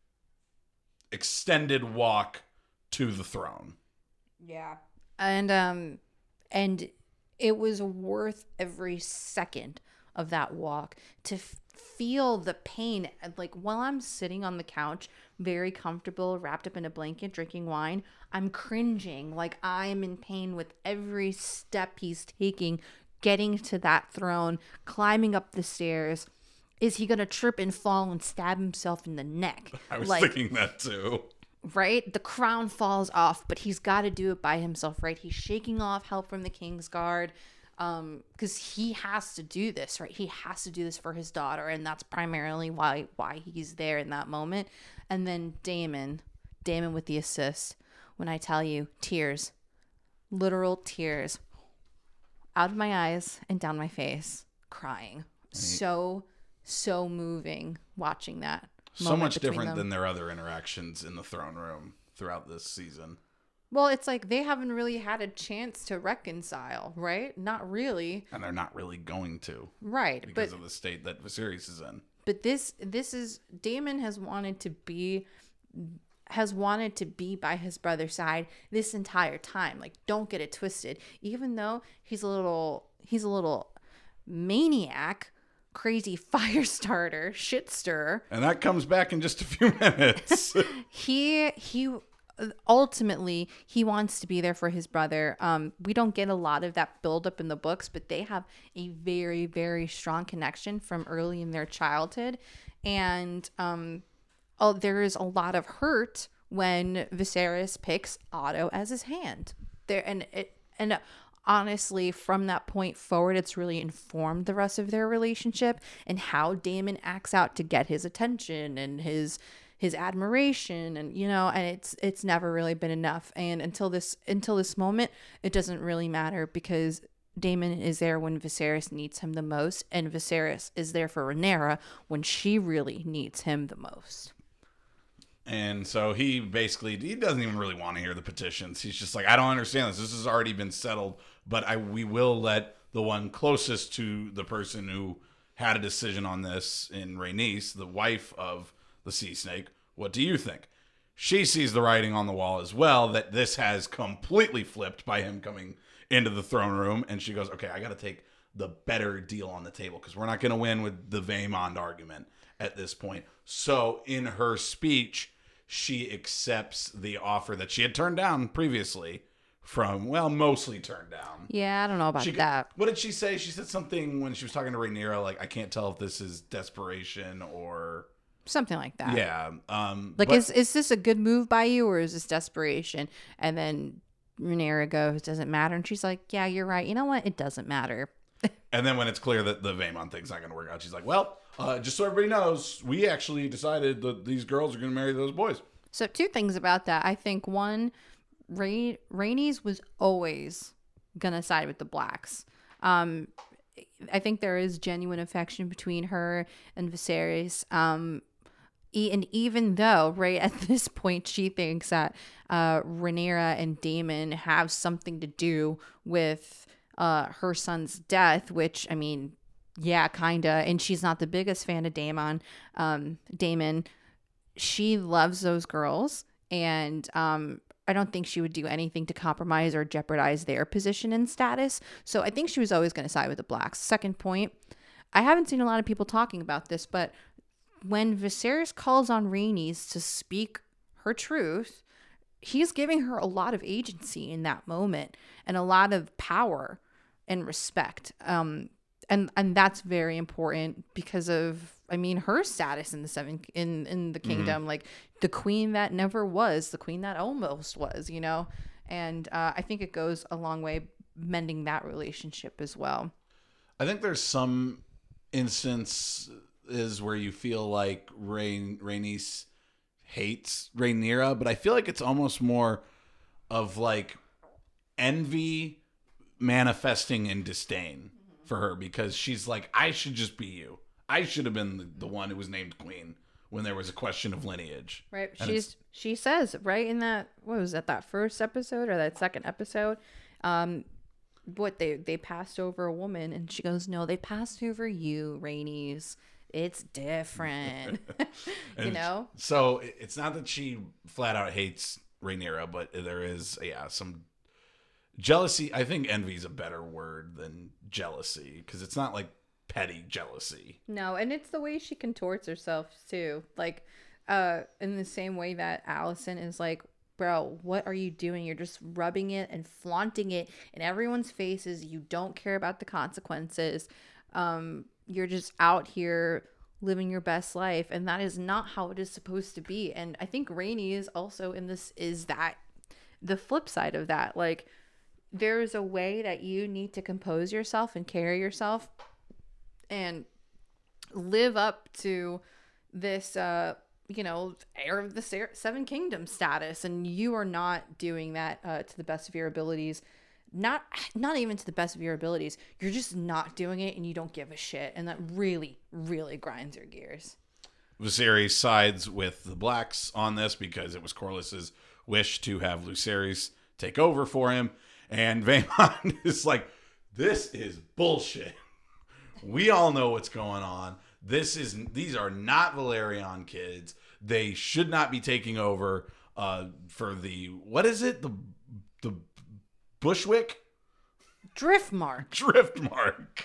extended walk to the throne. Yeah. And, um, and... it was worth every second of that walk to f- feel the pain. Like while I'm sitting on the couch, very comfortable, wrapped up in a blanket, drinking wine, I'm cringing. Like I'm in pain with every step he's taking, getting to that throne, climbing up the stairs. Is he going to trip and fall and stab himself in the neck? I was like, thinking that too. Right? The crown falls off, but he's got to do it by himself, right? He's shaking off help from the King's Guard um, because he has to do this, right? He has to do this for his daughter, and that's primarily why why he's there in that moment. And then Daemon, Daemon with the assist. When I tell you, tears, literal tears, out of my eyes and down my face, crying. So, so moving watching that. So much between different them. than their other interactions in the throne room throughout this season. Well, it's like they haven't really had a chance to reconcile, right? Not really. And they're not really going to. Right. Because but of the state that Viserys is in. but this this is Daemon has wanted to be has wanted to be by his brother's side this entire time. Like, don't get it twisted. Even though he's a little he's a little maniac, crazy fire starter, shit stirrer. And that comes back in just a few minutes. he he ultimately he wants to be there for his brother. Um we don't get a lot of that build up in the books, but they have a very very strong connection from early in their childhood. And um oh there is a lot of hurt when Viserys picks Otto as his hand there. And it and honestly, from that point forward, it's really informed the rest of their relationship and how Daemon acts out to get his attention and his his admiration, and you know, and it's it's never really been enough. And until this until this moment, it doesn't really matter because Daemon is there when Viserys needs him the most, and Viserys is there for Rhaenyra when she really needs him the most. And so he basically, he doesn't even really want to hear the petitions. He's just like, I don't understand this. This has already been settled, but I we will let the one closest to the person who had a decision on this in Rhaenys, the wife of the Sea Snake. What do you think? She sees the writing on the wall as well, that this has completely flipped by him coming into the throne room. And she goes, okay, I got to take the better deal on the table because we're not going to win with the Vaemond argument at this point. So in her speech, she accepts the offer that she had turned down previously from, well, mostly turned down. Yeah, I don't know about She, that. what did she say? She said something when she was talking to Rhaenyra, like, I can't tell if this is desperation or something like that. Yeah. Um, Like, but- is is this a good move by you, or is this desperation? And then Rhaenyra goes, doesn't matter. And she's like, yeah, you're right. You know what? It doesn't matter. And then when it's clear that the Vaemon thing's not going to work out, she's like, well, uh, just so everybody knows, we actually decided that these girls are going to marry those boys. So two things about that. I think one, Ra- Rhaenys was always going to side with the Blacks. Um, I think there is genuine affection between her and Viserys. Um, e- and even though, right, at this point, she thinks that uh, Rhaenyra and Daemon have something to do with uh, her son's death, which, I mean, yeah, kind of. And she's not the biggest fan of Daemon. Um, Daemon, she loves those girls. And um, I don't think she would do anything to compromise or jeopardize their position and status. So I think she was always going to side with the Blacks. Second point, I haven't seen a lot of people talking about this, but when Viserys calls on Rhaenys to speak her truth, he's giving her a lot of agency in that moment and a lot of power and respect. Um, and and that's very important because of, I mean, her status in the seven in in the kingdom, mm-hmm. like the queen that never was, the queen that almost was, you know. And uh, I think it goes a long way mending that relationship as well. I think there's some instances where you feel like Rain Rhaenys hates Rhaenyra, but I feel like it's almost more of like envy manifesting in disdain for her, because she's like, I should just be you. I should have been the, the one who was named queen when there was a question of lineage. Right. And She's she says right in that, what was that, that first episode or that second episode, um, what they they passed over a woman, and she goes, no, they passed over you, Rhaenys. It's different. You know? So it's not that she flat out hates Rhaenyra, but there is, yeah, some jealousy. I think envy is a better word than jealousy, because it's not like petty jealousy. No, and it's the way she contorts herself too. Like, uh, in the same way that Alicent is like, bro, what are you doing? You're just rubbing it and flaunting it in everyone's faces. You don't care about the consequences. Um, you're just out here living your best life, and that is not how it is supposed to be. And I think Rhaenys is also in this is that the flip side of that. Like, there's a way that you need to compose yourself and carry yourself and live up to this, uh, you know, heir of the Seven Kingdoms status, and you are not doing that uh, to the best of your abilities. Not, not even to the best of your abilities. You're just not doing it, and you don't give a shit, and that really, really grinds your gears. Viserys sides with the Blacks on this because it was Corlys's wish to have Lucerys take over for him, and Vaemon is like, "This is bullshit. We all know what's going on. This is these are not Valerian kids. They should not be taking over uh, for the what is it the the Bushwick Driftmark Driftmark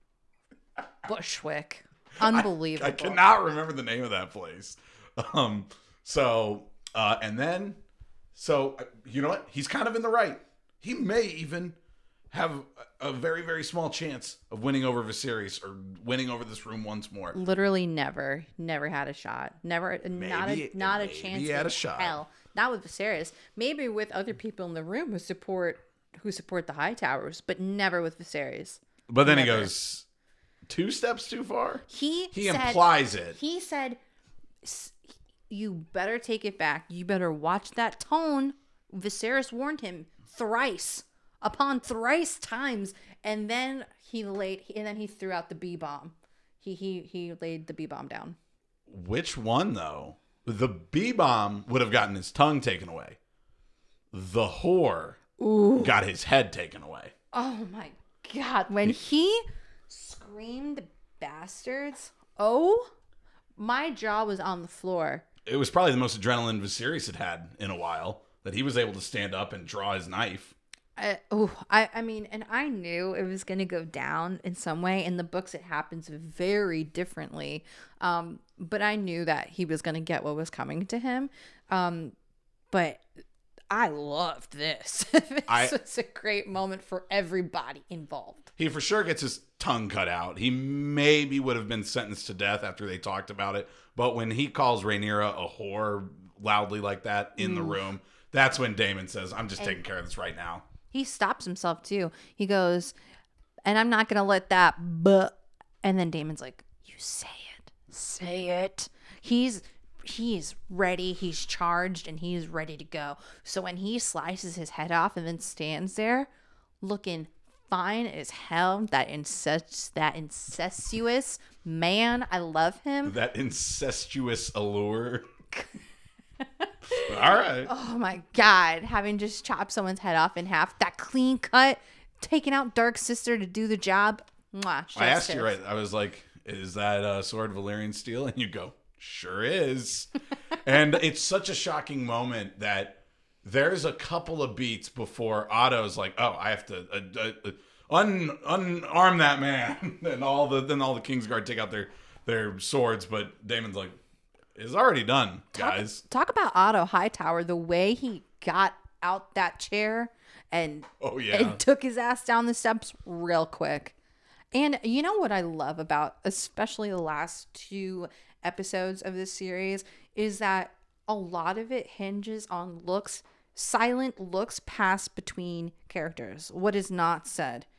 Bushwick. Unbelievable. I, I cannot remember the name of that place. Um. So uh, and then so you know what? He's kind of in the right. He may even have a very, very small chance of winning over Viserys or winning over this room once more. Literally never, never had a shot. Never, maybe, not a, not a maybe chance. He had in a shot. Hell, not with Viserys. Maybe with other people in the room who support, who support the High Towers, but never with Viserys. But then never. he goes two steps too far. He he said, implies it. He said, "You better take it back. You better watch that tone." Viserys warned him thrice. Upon thrice times, and then he laid, and then he threw out the B bomb. He he he laid the B bomb down. Which one though? The B bomb would have gotten his tongue taken away. The whore Ooh. got his head taken away. Oh my god! When he screamed "bastards," oh, my jaw was on the floor. It was probably the most adrenaline Viserys had had in a while, that he was able to stand up and draw his knife. I, oh, I, I mean, and I knew it was going to go down in some way. In the books, it happens very differently. Um, but I knew that he was going to get what was coming to him. Um, but I loved this. This I, was a great moment for everybody involved. He for sure gets his tongue cut out. He maybe would have been sentenced to death after they talked about it. But when he calls Rhaenyra a whore loudly like that in the room, that's when Daemon says, I'm just taking care of this right now. He stops himself too. He goes, and I'm not going to let that, but, and then Daemon's like, you say it, say it. He's, he's ready. He's charged and he's ready to go. So when he slices his head off and then stands there looking fine as hell, that incest, that incestuous man, I love him. That incestuous allure. All right. Oh my God. Having just chopped someone's head off in half, that clean cut, taking out Dark Sister to do the job. Mwah, I asked you, right? I was like, is that uh, sword Valyrian steel? And you go, sure is. And it's such a shocking moment that there's a couple of beats before Otto's like, oh, I have to uh, uh, uh, un unarm that man. And all the then all the Kingsguard take out their, their swords. But Daemon's like, it's already done, guys. Talk, talk about Otto Hightower, the way he got out that chair and, oh, yeah. and took his ass down the steps real quick. And you know what I love about especially the last two episodes of this series is that a lot of it hinges on looks, silent looks passed between characters. What is not said.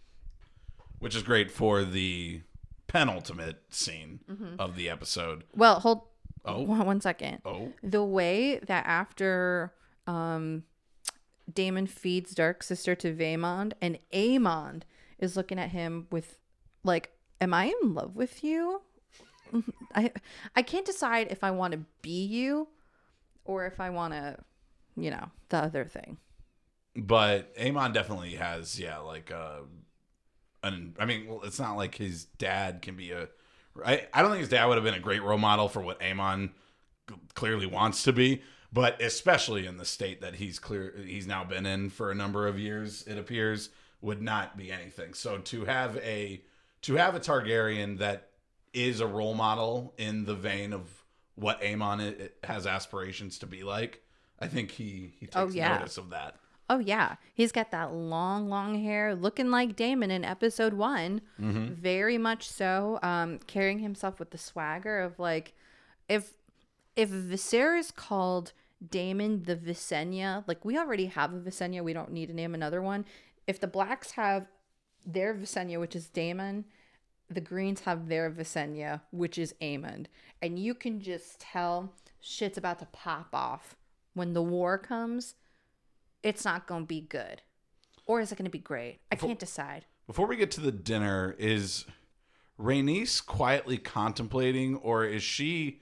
Which is great for the penultimate scene Mm-hmm. of the episode. Well, hold Oh. one, one second. Oh. The way that after um, Daemon feeds Dark Sister to Vaemond and Aemond is looking at him with like, am I in love with you? I I can't decide if I want to be you or if I want to, you know, the other thing. But Aemon definitely has, yeah, like, uh, an, I mean, well, it's not like his dad can be a, I, I don't think his dad would have been a great role model for what Aemon clearly wants to be, but especially in the state that he's clear, he's now been in for a number of years, it appears, would not be anything. So to have a, to have a Targaryen that is a role model in the vein of what Aemon it, has aspirations to be like, I think he, he takes Oh, yeah. notice of that. Oh, yeah. He's got that long, long hair looking like Daemon in episode one. Mm-hmm. Very much so. Um, carrying himself with the swagger of like, if if Viserys called Daemon the Visenya, like we already have a Visenya, we don't need to name another one. If the Blacks have their Visenya, which is Daemon, the Greens have their Visenya, which is Aemond. And you can just tell shit's about to pop off. When the war comes, it's not going to be good. Or is it going to be great? I can't decide. Before we get to the dinner, is Rhaenys quietly contemplating, or is she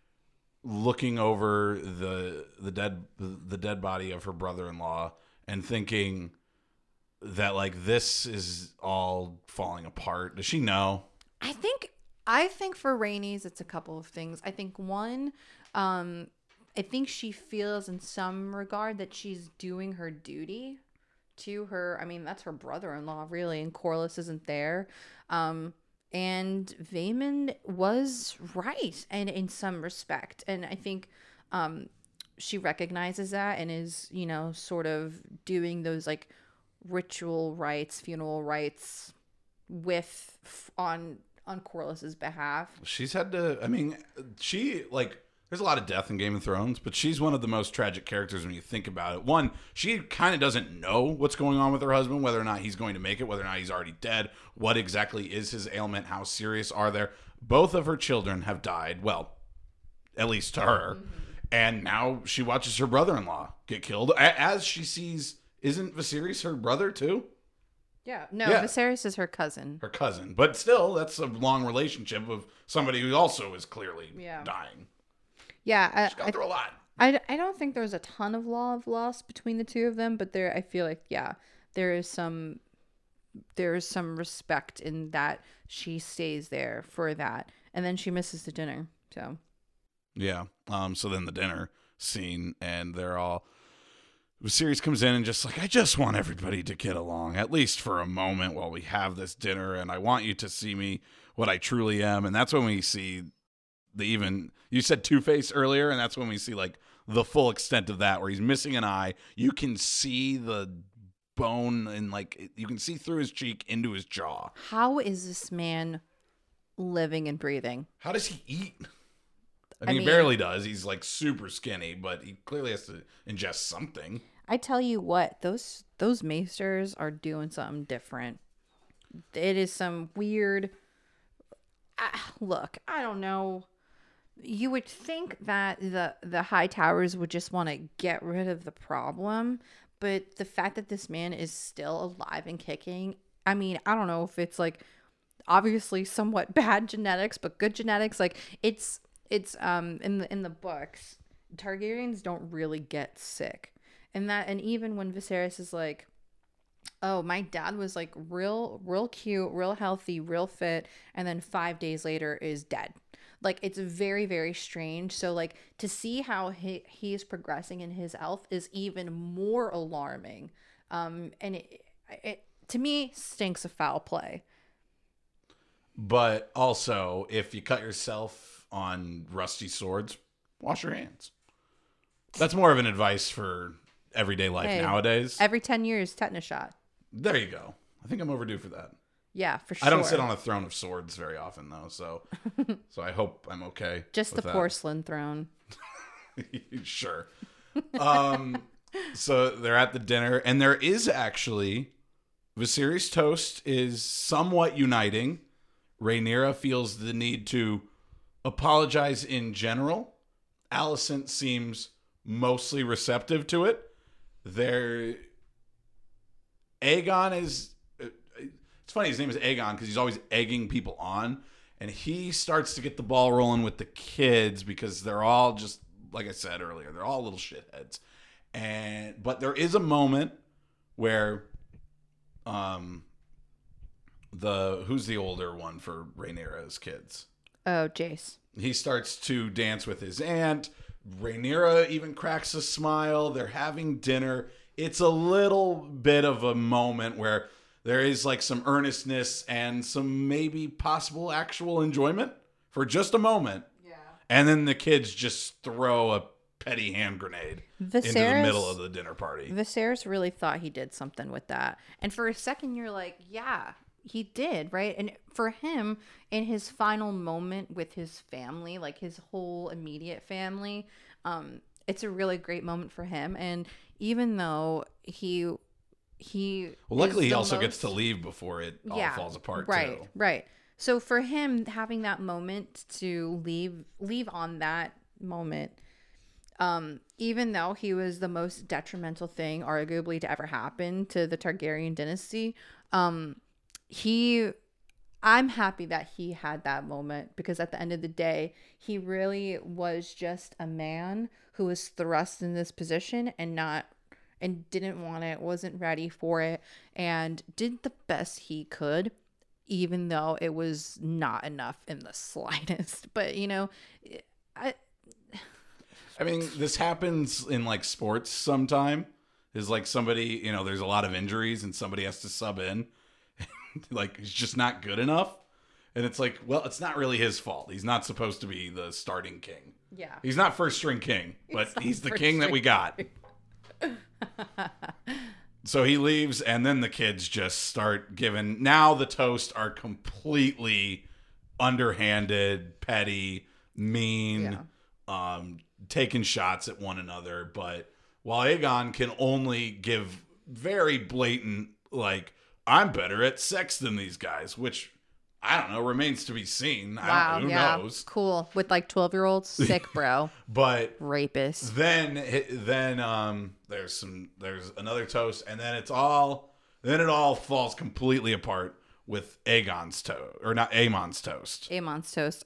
looking over the the dead the dead body of her brother-in-law and thinking that like this is all falling apart? Does she know? I think I think for Rhaenys, it's a couple of things. I think one, um, I think she feels in some regard that she's doing her duty to her. I mean, that's her brother-in-law, really, and Corlys isn't there. Um, and Vaemond was right, and in some respect. And I think um, she recognizes that and is, you know, sort of doing those like ritual rites, funeral rites with on on Corlys's behalf. She's had to, I mean, she like there's a lot of death in Game of Thrones, but she's one of the most tragic characters when you think about it. One, she kind of doesn't know what's going on with her husband, whether or not he's going to make it, whether or not he's already dead, what exactly is his ailment, how serious are there. Both of her children have died, well, at least to her. Mm-hmm. And now she watches her brother-in-law get killed as she sees, isn't Viserys her brother too? Yeah. No, Yeah. Viserys is her cousin. Her cousin. But still, that's a long relationship of somebody who also is clearly Yeah. dying. Yeah, She's gone I, through a lot. I, I don't think there's a ton of love lost between the two of them, but there I feel like yeah, there is some there is some respect in that she stays there for that, and then she misses the dinner. So Yeah. Um. So then the dinner scene, and they're all. Viserys comes in and just like, I just want everybody to get along, at least for a moment while we have this dinner, and I want you to see me what I truly am. And that's when we see the even, you said Two-Face earlier, and that's when we see like the full extent of that, where he's missing an eye. You can see the bone and like, you can see through his cheek into his jaw. how is this man living and breathing? How does he eat? I mean, I he mean- barely does. He's like super skinny, but he clearly has to ingest something. I tell you what, those those maesters are doing something different. It is some weird. Ah, look, I don't know. You would think that the the high towers would just want to get rid of the problem, but the fact that this man is still alive and kicking, I mean, I don't know if it's like obviously somewhat bad genetics, but good genetics. Like it's it's um in the in the books, Targaryens don't really get sick, and that and even when Viserys is like, oh, my dad was like real real cute, real healthy, real fit, and then five days later is dead. Like, it's very, very strange. So, like, to see how he, he is progressing in his health is even more alarming. Um, and it, it, to me, stinks of foul play. But also, if you cut yourself on rusty swords, wash your hands. That's more of an advice for everyday life Hey, nowadays. Every ten years, tetanus shot. There you go. I think I'm overdue for that. Yeah, for sure. I don't sit on a throne of swords very often, though, so so I hope I'm okay. Just the with that. porcelain throne. Sure. Um, so they're at the dinner, and there is actually Viserys' toast is somewhat uniting. Rhaenyra feels the need to apologize in general. Alicent seems mostly receptive to it. There, Aegon is. It's funny, his name is Aegon because he's always egging people on, and he starts to get the ball rolling with the kids because they're all just, like I said earlier, they're all little shitheads. And but there is a moment where, um, the who's the older one for Rhaenyra's kids? Oh, Jace. He starts to dance with his aunt. Rhaenyra even cracks a smile. They're having dinner. It's a little bit of a moment where there is like some earnestness and some maybe possible actual enjoyment for just a moment. Yeah. And then the kids just throw a petty hand grenade into the Viserys- middle of the dinner party. Viserys really thought he did something with that. And for a second, you're like, yeah, he did, right? And for him, in his final moment with his family, like his whole immediate family, um, it's a really great moment for him. And even though he... He Well, luckily is he the also most- gets to leave before it all Yeah, falls apart right, too. right. So for him having that moment to leave leave on that moment, um, even though he was the most detrimental thing arguably to ever happen to the Targaryen dynasty, um, he I'm happy that he had that moment because at the end of the day, he really was just a man who was thrust in this position and not and didn't want it, wasn't ready for it, and did the best he could, even though it was not enough in the slightest. But, you know, I... I mean, this happens in like sports sometime. Is like somebody, you know, there's a lot of injuries and somebody has to sub in. Like, he's just not good enough. And it's like, well, it's not really his fault. He's not supposed to be the starting king. Yeah. He's not first string king, but not he's the first king that we string got. So he leaves, and then the kids just start giving. Now the toast are completely underhanded, petty, mean, um, taking shots at one another. But while Aegon can only give very blatant, like, I'm better at sex than these guys, which I don't know, remains to be seen. I Wow, don't know, who yeah. knows? Cool. With like twelve-year-olds? Sick, bro. But Rapist. then then um there's some there's another toast, and then it's all then it all falls completely apart with Aegon's toast, or not Aemon's toast. Amon's toast.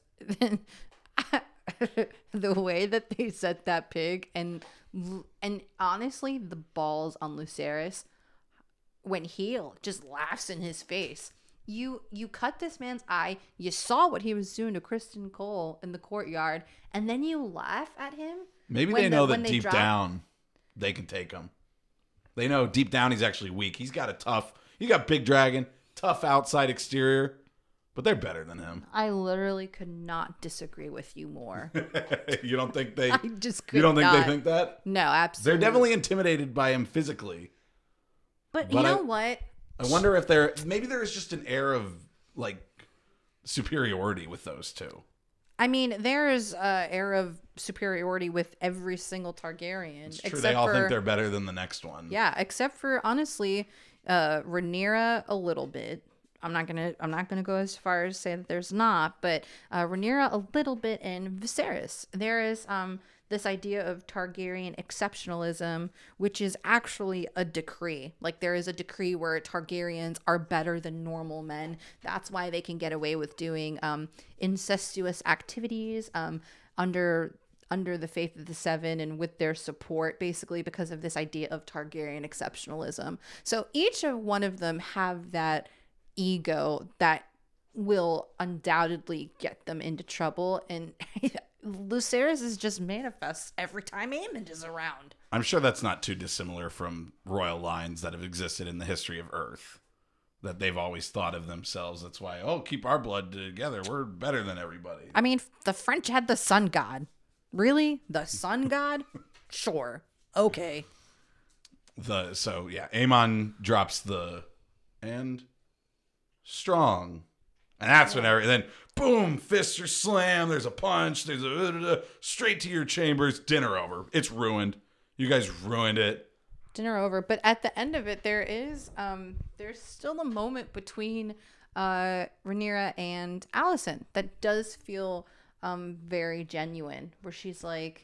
The way that they set that pig, and and honestly, the balls on Lucerys when he just laughs in his face. You you cut this man's eye. You saw what he was doing to Kristen Cole in the courtyard, and then you laugh at him. Maybe when they the- know when that they deep drop- down they can take him. They know deep down he's actually weak. He's got a tough. He got big dragon, tough outside exterior, but they're better than him. I literally could not disagree with you more. You don't think they? I just could You don't think not. they think that? No, absolutely. They're definitely intimidated by him physically. But, but you know I- what? I wonder if there maybe there is just an air of like superiority with those two. I mean, there's a air of superiority with every single Targaryen. It's true. except They all for, think they're better than the next one. Yeah, except for honestly, uh, Rhaenyra a little bit. I'm not gonna I'm not gonna go as far as say that there's not, but uh, Rhaenyra a little bit, and Viserys. There is um this idea of Targaryen exceptionalism, which is actually a decree. Like there is a decree where Targaryens are better than normal men. That's why they can get away with doing um, incestuous activities um, under under the Faith of the Seven and with their support, basically because of this idea of Targaryen exceptionalism. So each of one of them have that ego that will undoubtedly get them into trouble, and Lucerys is just manifests every time Aemond is around. I'm sure that's not too dissimilar from royal lines that have existed in the history of Earth, that they've always thought of themselves. That's why, oh, keep our blood together. We're better than everybody. I mean, the French had the sun god. Really? The sun god? Sure. Okay. The so yeah, Aemon drops the and strong. And that's when every then boom, fists are slammed. There's a punch. There's a uh, uh, straight to your chambers. Dinner over. It's ruined. You guys ruined it. Dinner over. But at the end of it, there is um, there's still a moment between uh, Rhaenyra and Alicent that does feel um, very genuine, where she's like,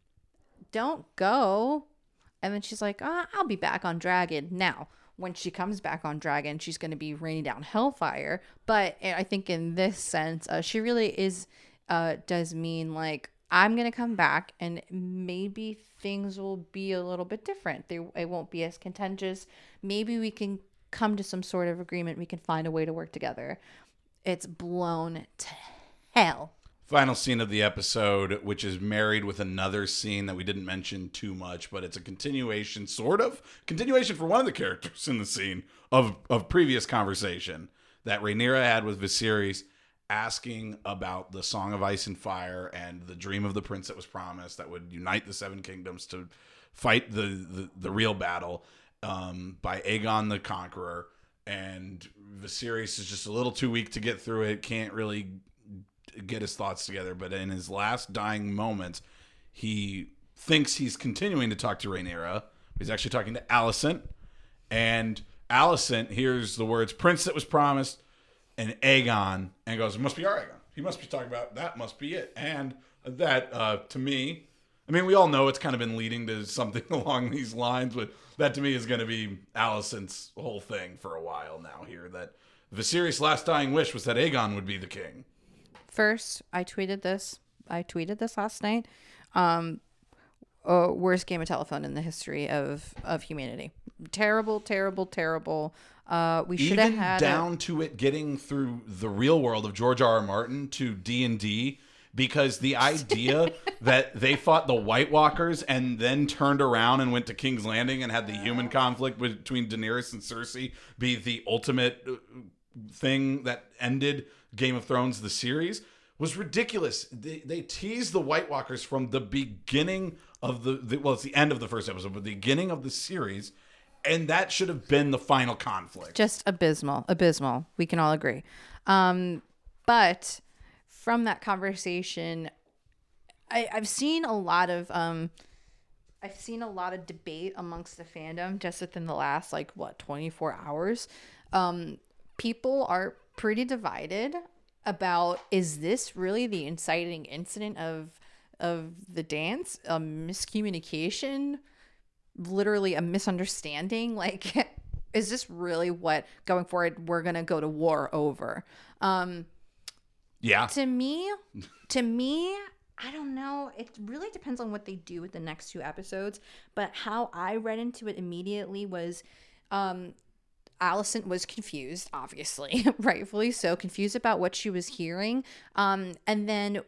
"Don't go," and then she's like, oh, "I'll be back on Dragon now." When she comes back on Dragon, she's going to be raining down hellfire. But I think in this sense, uh, she really is, uh, does mean like, I'm going to come back and maybe things will be a little bit different. They, it won't be as contentious. Maybe we can come to some sort of agreement. We can find a way to work together. It's blown to hell. Final scene of the episode, which is married with another scene that we didn't mention too much, but it's a continuation, sort of continuation for one of the characters in the scene of of previous conversation that Rhaenyra had with Viserys, asking about the Song of Ice and Fire and the dream of the prince that was promised that would unite the Seven Kingdoms to fight the the, the real battle um, by Aegon the Conqueror. And Viserys is just a little too weak to get through it, can't really get his thoughts together, but in his last dying moments, he thinks he's continuing to talk to Rhaenyra. He's actually talking to Alicent, and Alicent hears the words "prince that was promised" and Aegon, and goes, "It must be our Aegon. He must be talking about that. Must be it." And that, uh, to me, I mean, we all know it's kind of been leading to something along these lines, but that to me is going to be Alicent's whole thing for a while now. Here, that Viserys' last dying wish was that Aegon would be the king. First, I tweeted this. I tweeted this last night. Um, uh, worst game of telephone in the history of, of humanity. Terrible, terrible, terrible. Uh, we should have Even had down a- to it getting through the real world of George R. R. Martin to D and D, because the idea that they fought the White Walkers and then turned around and went to King's Landing and had the human conflict between Daenerys and Cersei be the ultimate thing that ended Game of Thrones, the series, was ridiculous. They, they teased the White Walkers from the beginning of the, the, well, it's the end of the first episode, but the beginning of the series, and that should have been the final conflict. Just abysmal, abysmal. We can all agree. Um, but from that conversation, I, I've seen a lot of, um, I've seen a lot of debate amongst the fandom just within the last, like, what, twenty-four hours. Um, people are pretty divided about, is this really the inciting incident of of the dance? A miscommunication? Literally a misunderstanding? Like, is this really what, going forward, we're going to go to war over? Um, yeah. To me, to me, I don't know. It really depends on what they do with the next two episodes. But how I read into it immediately was... Um, Alicent was confused, obviously, rightfully so, confused about what she was hearing, um, and then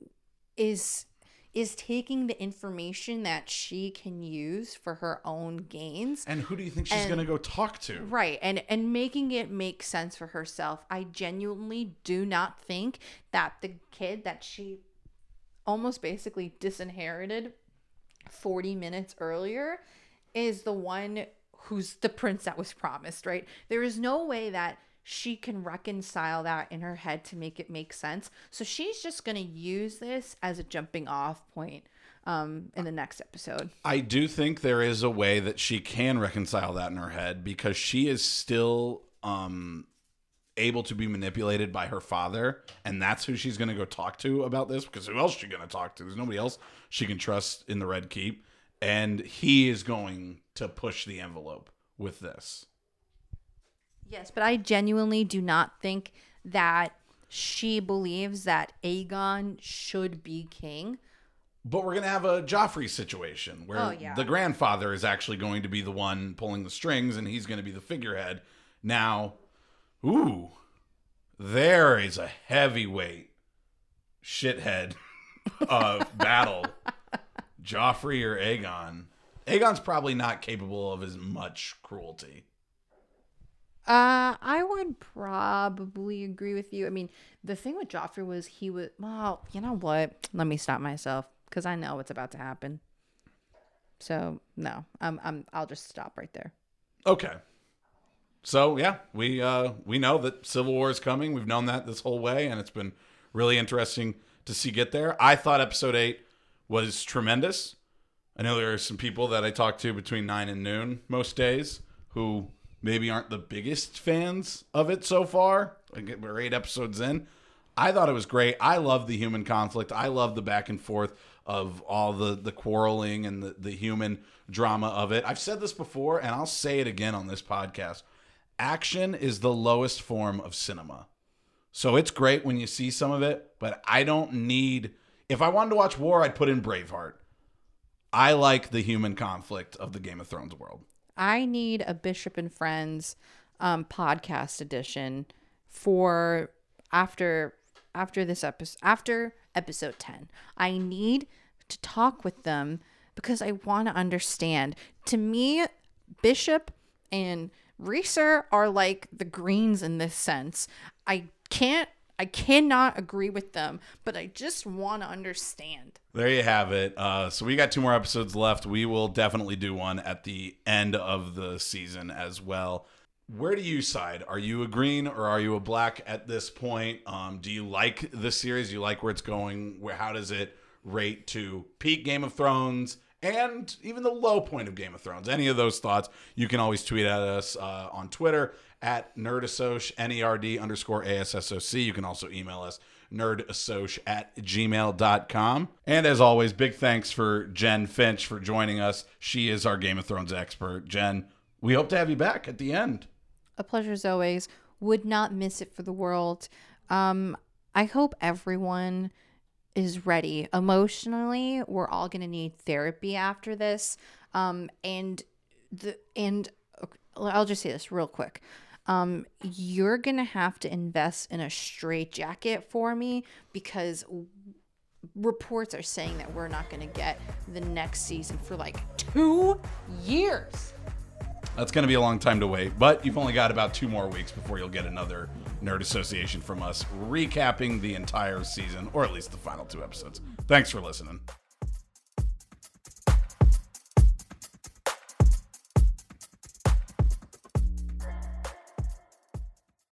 is is taking the information that she can use for her own gains. And who do you think she's And- going to go talk to? Right, and and making it make sense for herself. I genuinely do not think that the kid that she almost basically disinherited forty minutes earlier is the one who's the prince that was promised, right? There is no way that she can reconcile that in her head to make it make sense. So she's just going to use this as a jumping off point um, in the next episode. I do think there is a way that she can reconcile that in her head because she is still um, able to be manipulated by her father. And that's who she's going to go talk to about this, because who else is she going to talk to? There's nobody else she can trust in the Red Keep. And he is going to push the envelope with this. Yes, but I genuinely do not think that she believes that Aegon should be king. But we're going to have a Joffrey situation where Oh, yeah. the grandfather is actually going to be the one pulling the strings and he's going to be the figurehead. Now, ooh, there is a heavyweight shithead of battle. Joffrey or Aegon. Aegon's probably not capable of as much cruelty. Uh, I would probably agree with you. I mean, the thing with Joffrey was he was, well, you know what? Let me stop myself because I know what's about to happen. So no, I'm, I'm, I'll just stop right there. Okay. So yeah, we uh we know that Civil War is coming. We've known that this whole way, and it's been really interesting to see get there. I thought episode eight was tremendous. I know there are some people that I talk to between nine and noon most days who maybe aren't the biggest fans of it so far. Like we're eight episodes in. I thought it was great. I love the human conflict. I love the back and forth of all the, the quarreling and the, the human drama of it. I've said this before, and I'll say it again on this podcast. Action is the lowest form of cinema. So it's great when you see some of it, but I don't need... If I wanted to watch war, I'd put in Braveheart. I like the human conflict of the Game of Thrones world. I need a Bishop and Friends um, podcast edition for after after this episode after episode ten. I need to talk with them because I want to understand. To me, Bishop and Rhaegar are like the Greens in this sense. I can't I cannot agree with them, but I just want to understand. There you have it. Uh, so we got two more episodes left. We will definitely do one at the end of the season as well. Where do you side? Are you a green or are you a black at this point? Um, do you like the series? Do you like where it's going? Where, how does it rate to peak Game of Thrones and even the low point of Game of Thrones? Any of those thoughts, you can always tweet at us uh, on Twitter at nerdassoc, N E R D underscore A S S O C. You can also email us, nerdassoc at gmail dot com. And as always, big thanks for Jen Finch for joining us. She is our Game of Thrones expert. Jen, we hope to have you back at the end. A pleasure as always. Would not miss it for the world. Um, I hope everyone is ready. Emotionally, we're all going to need therapy after this. Um, and the and okay, I'll just say this real quick. Um, you're going to have to invest in a straitjacket for me because reports are saying that we're not going to get the next season for like two years. That's going to be a long time to wait, but you've only got about two more weeks before you'll get another Nerd Association from us recapping the entire season, or at least the final two episodes. Thanks for listening.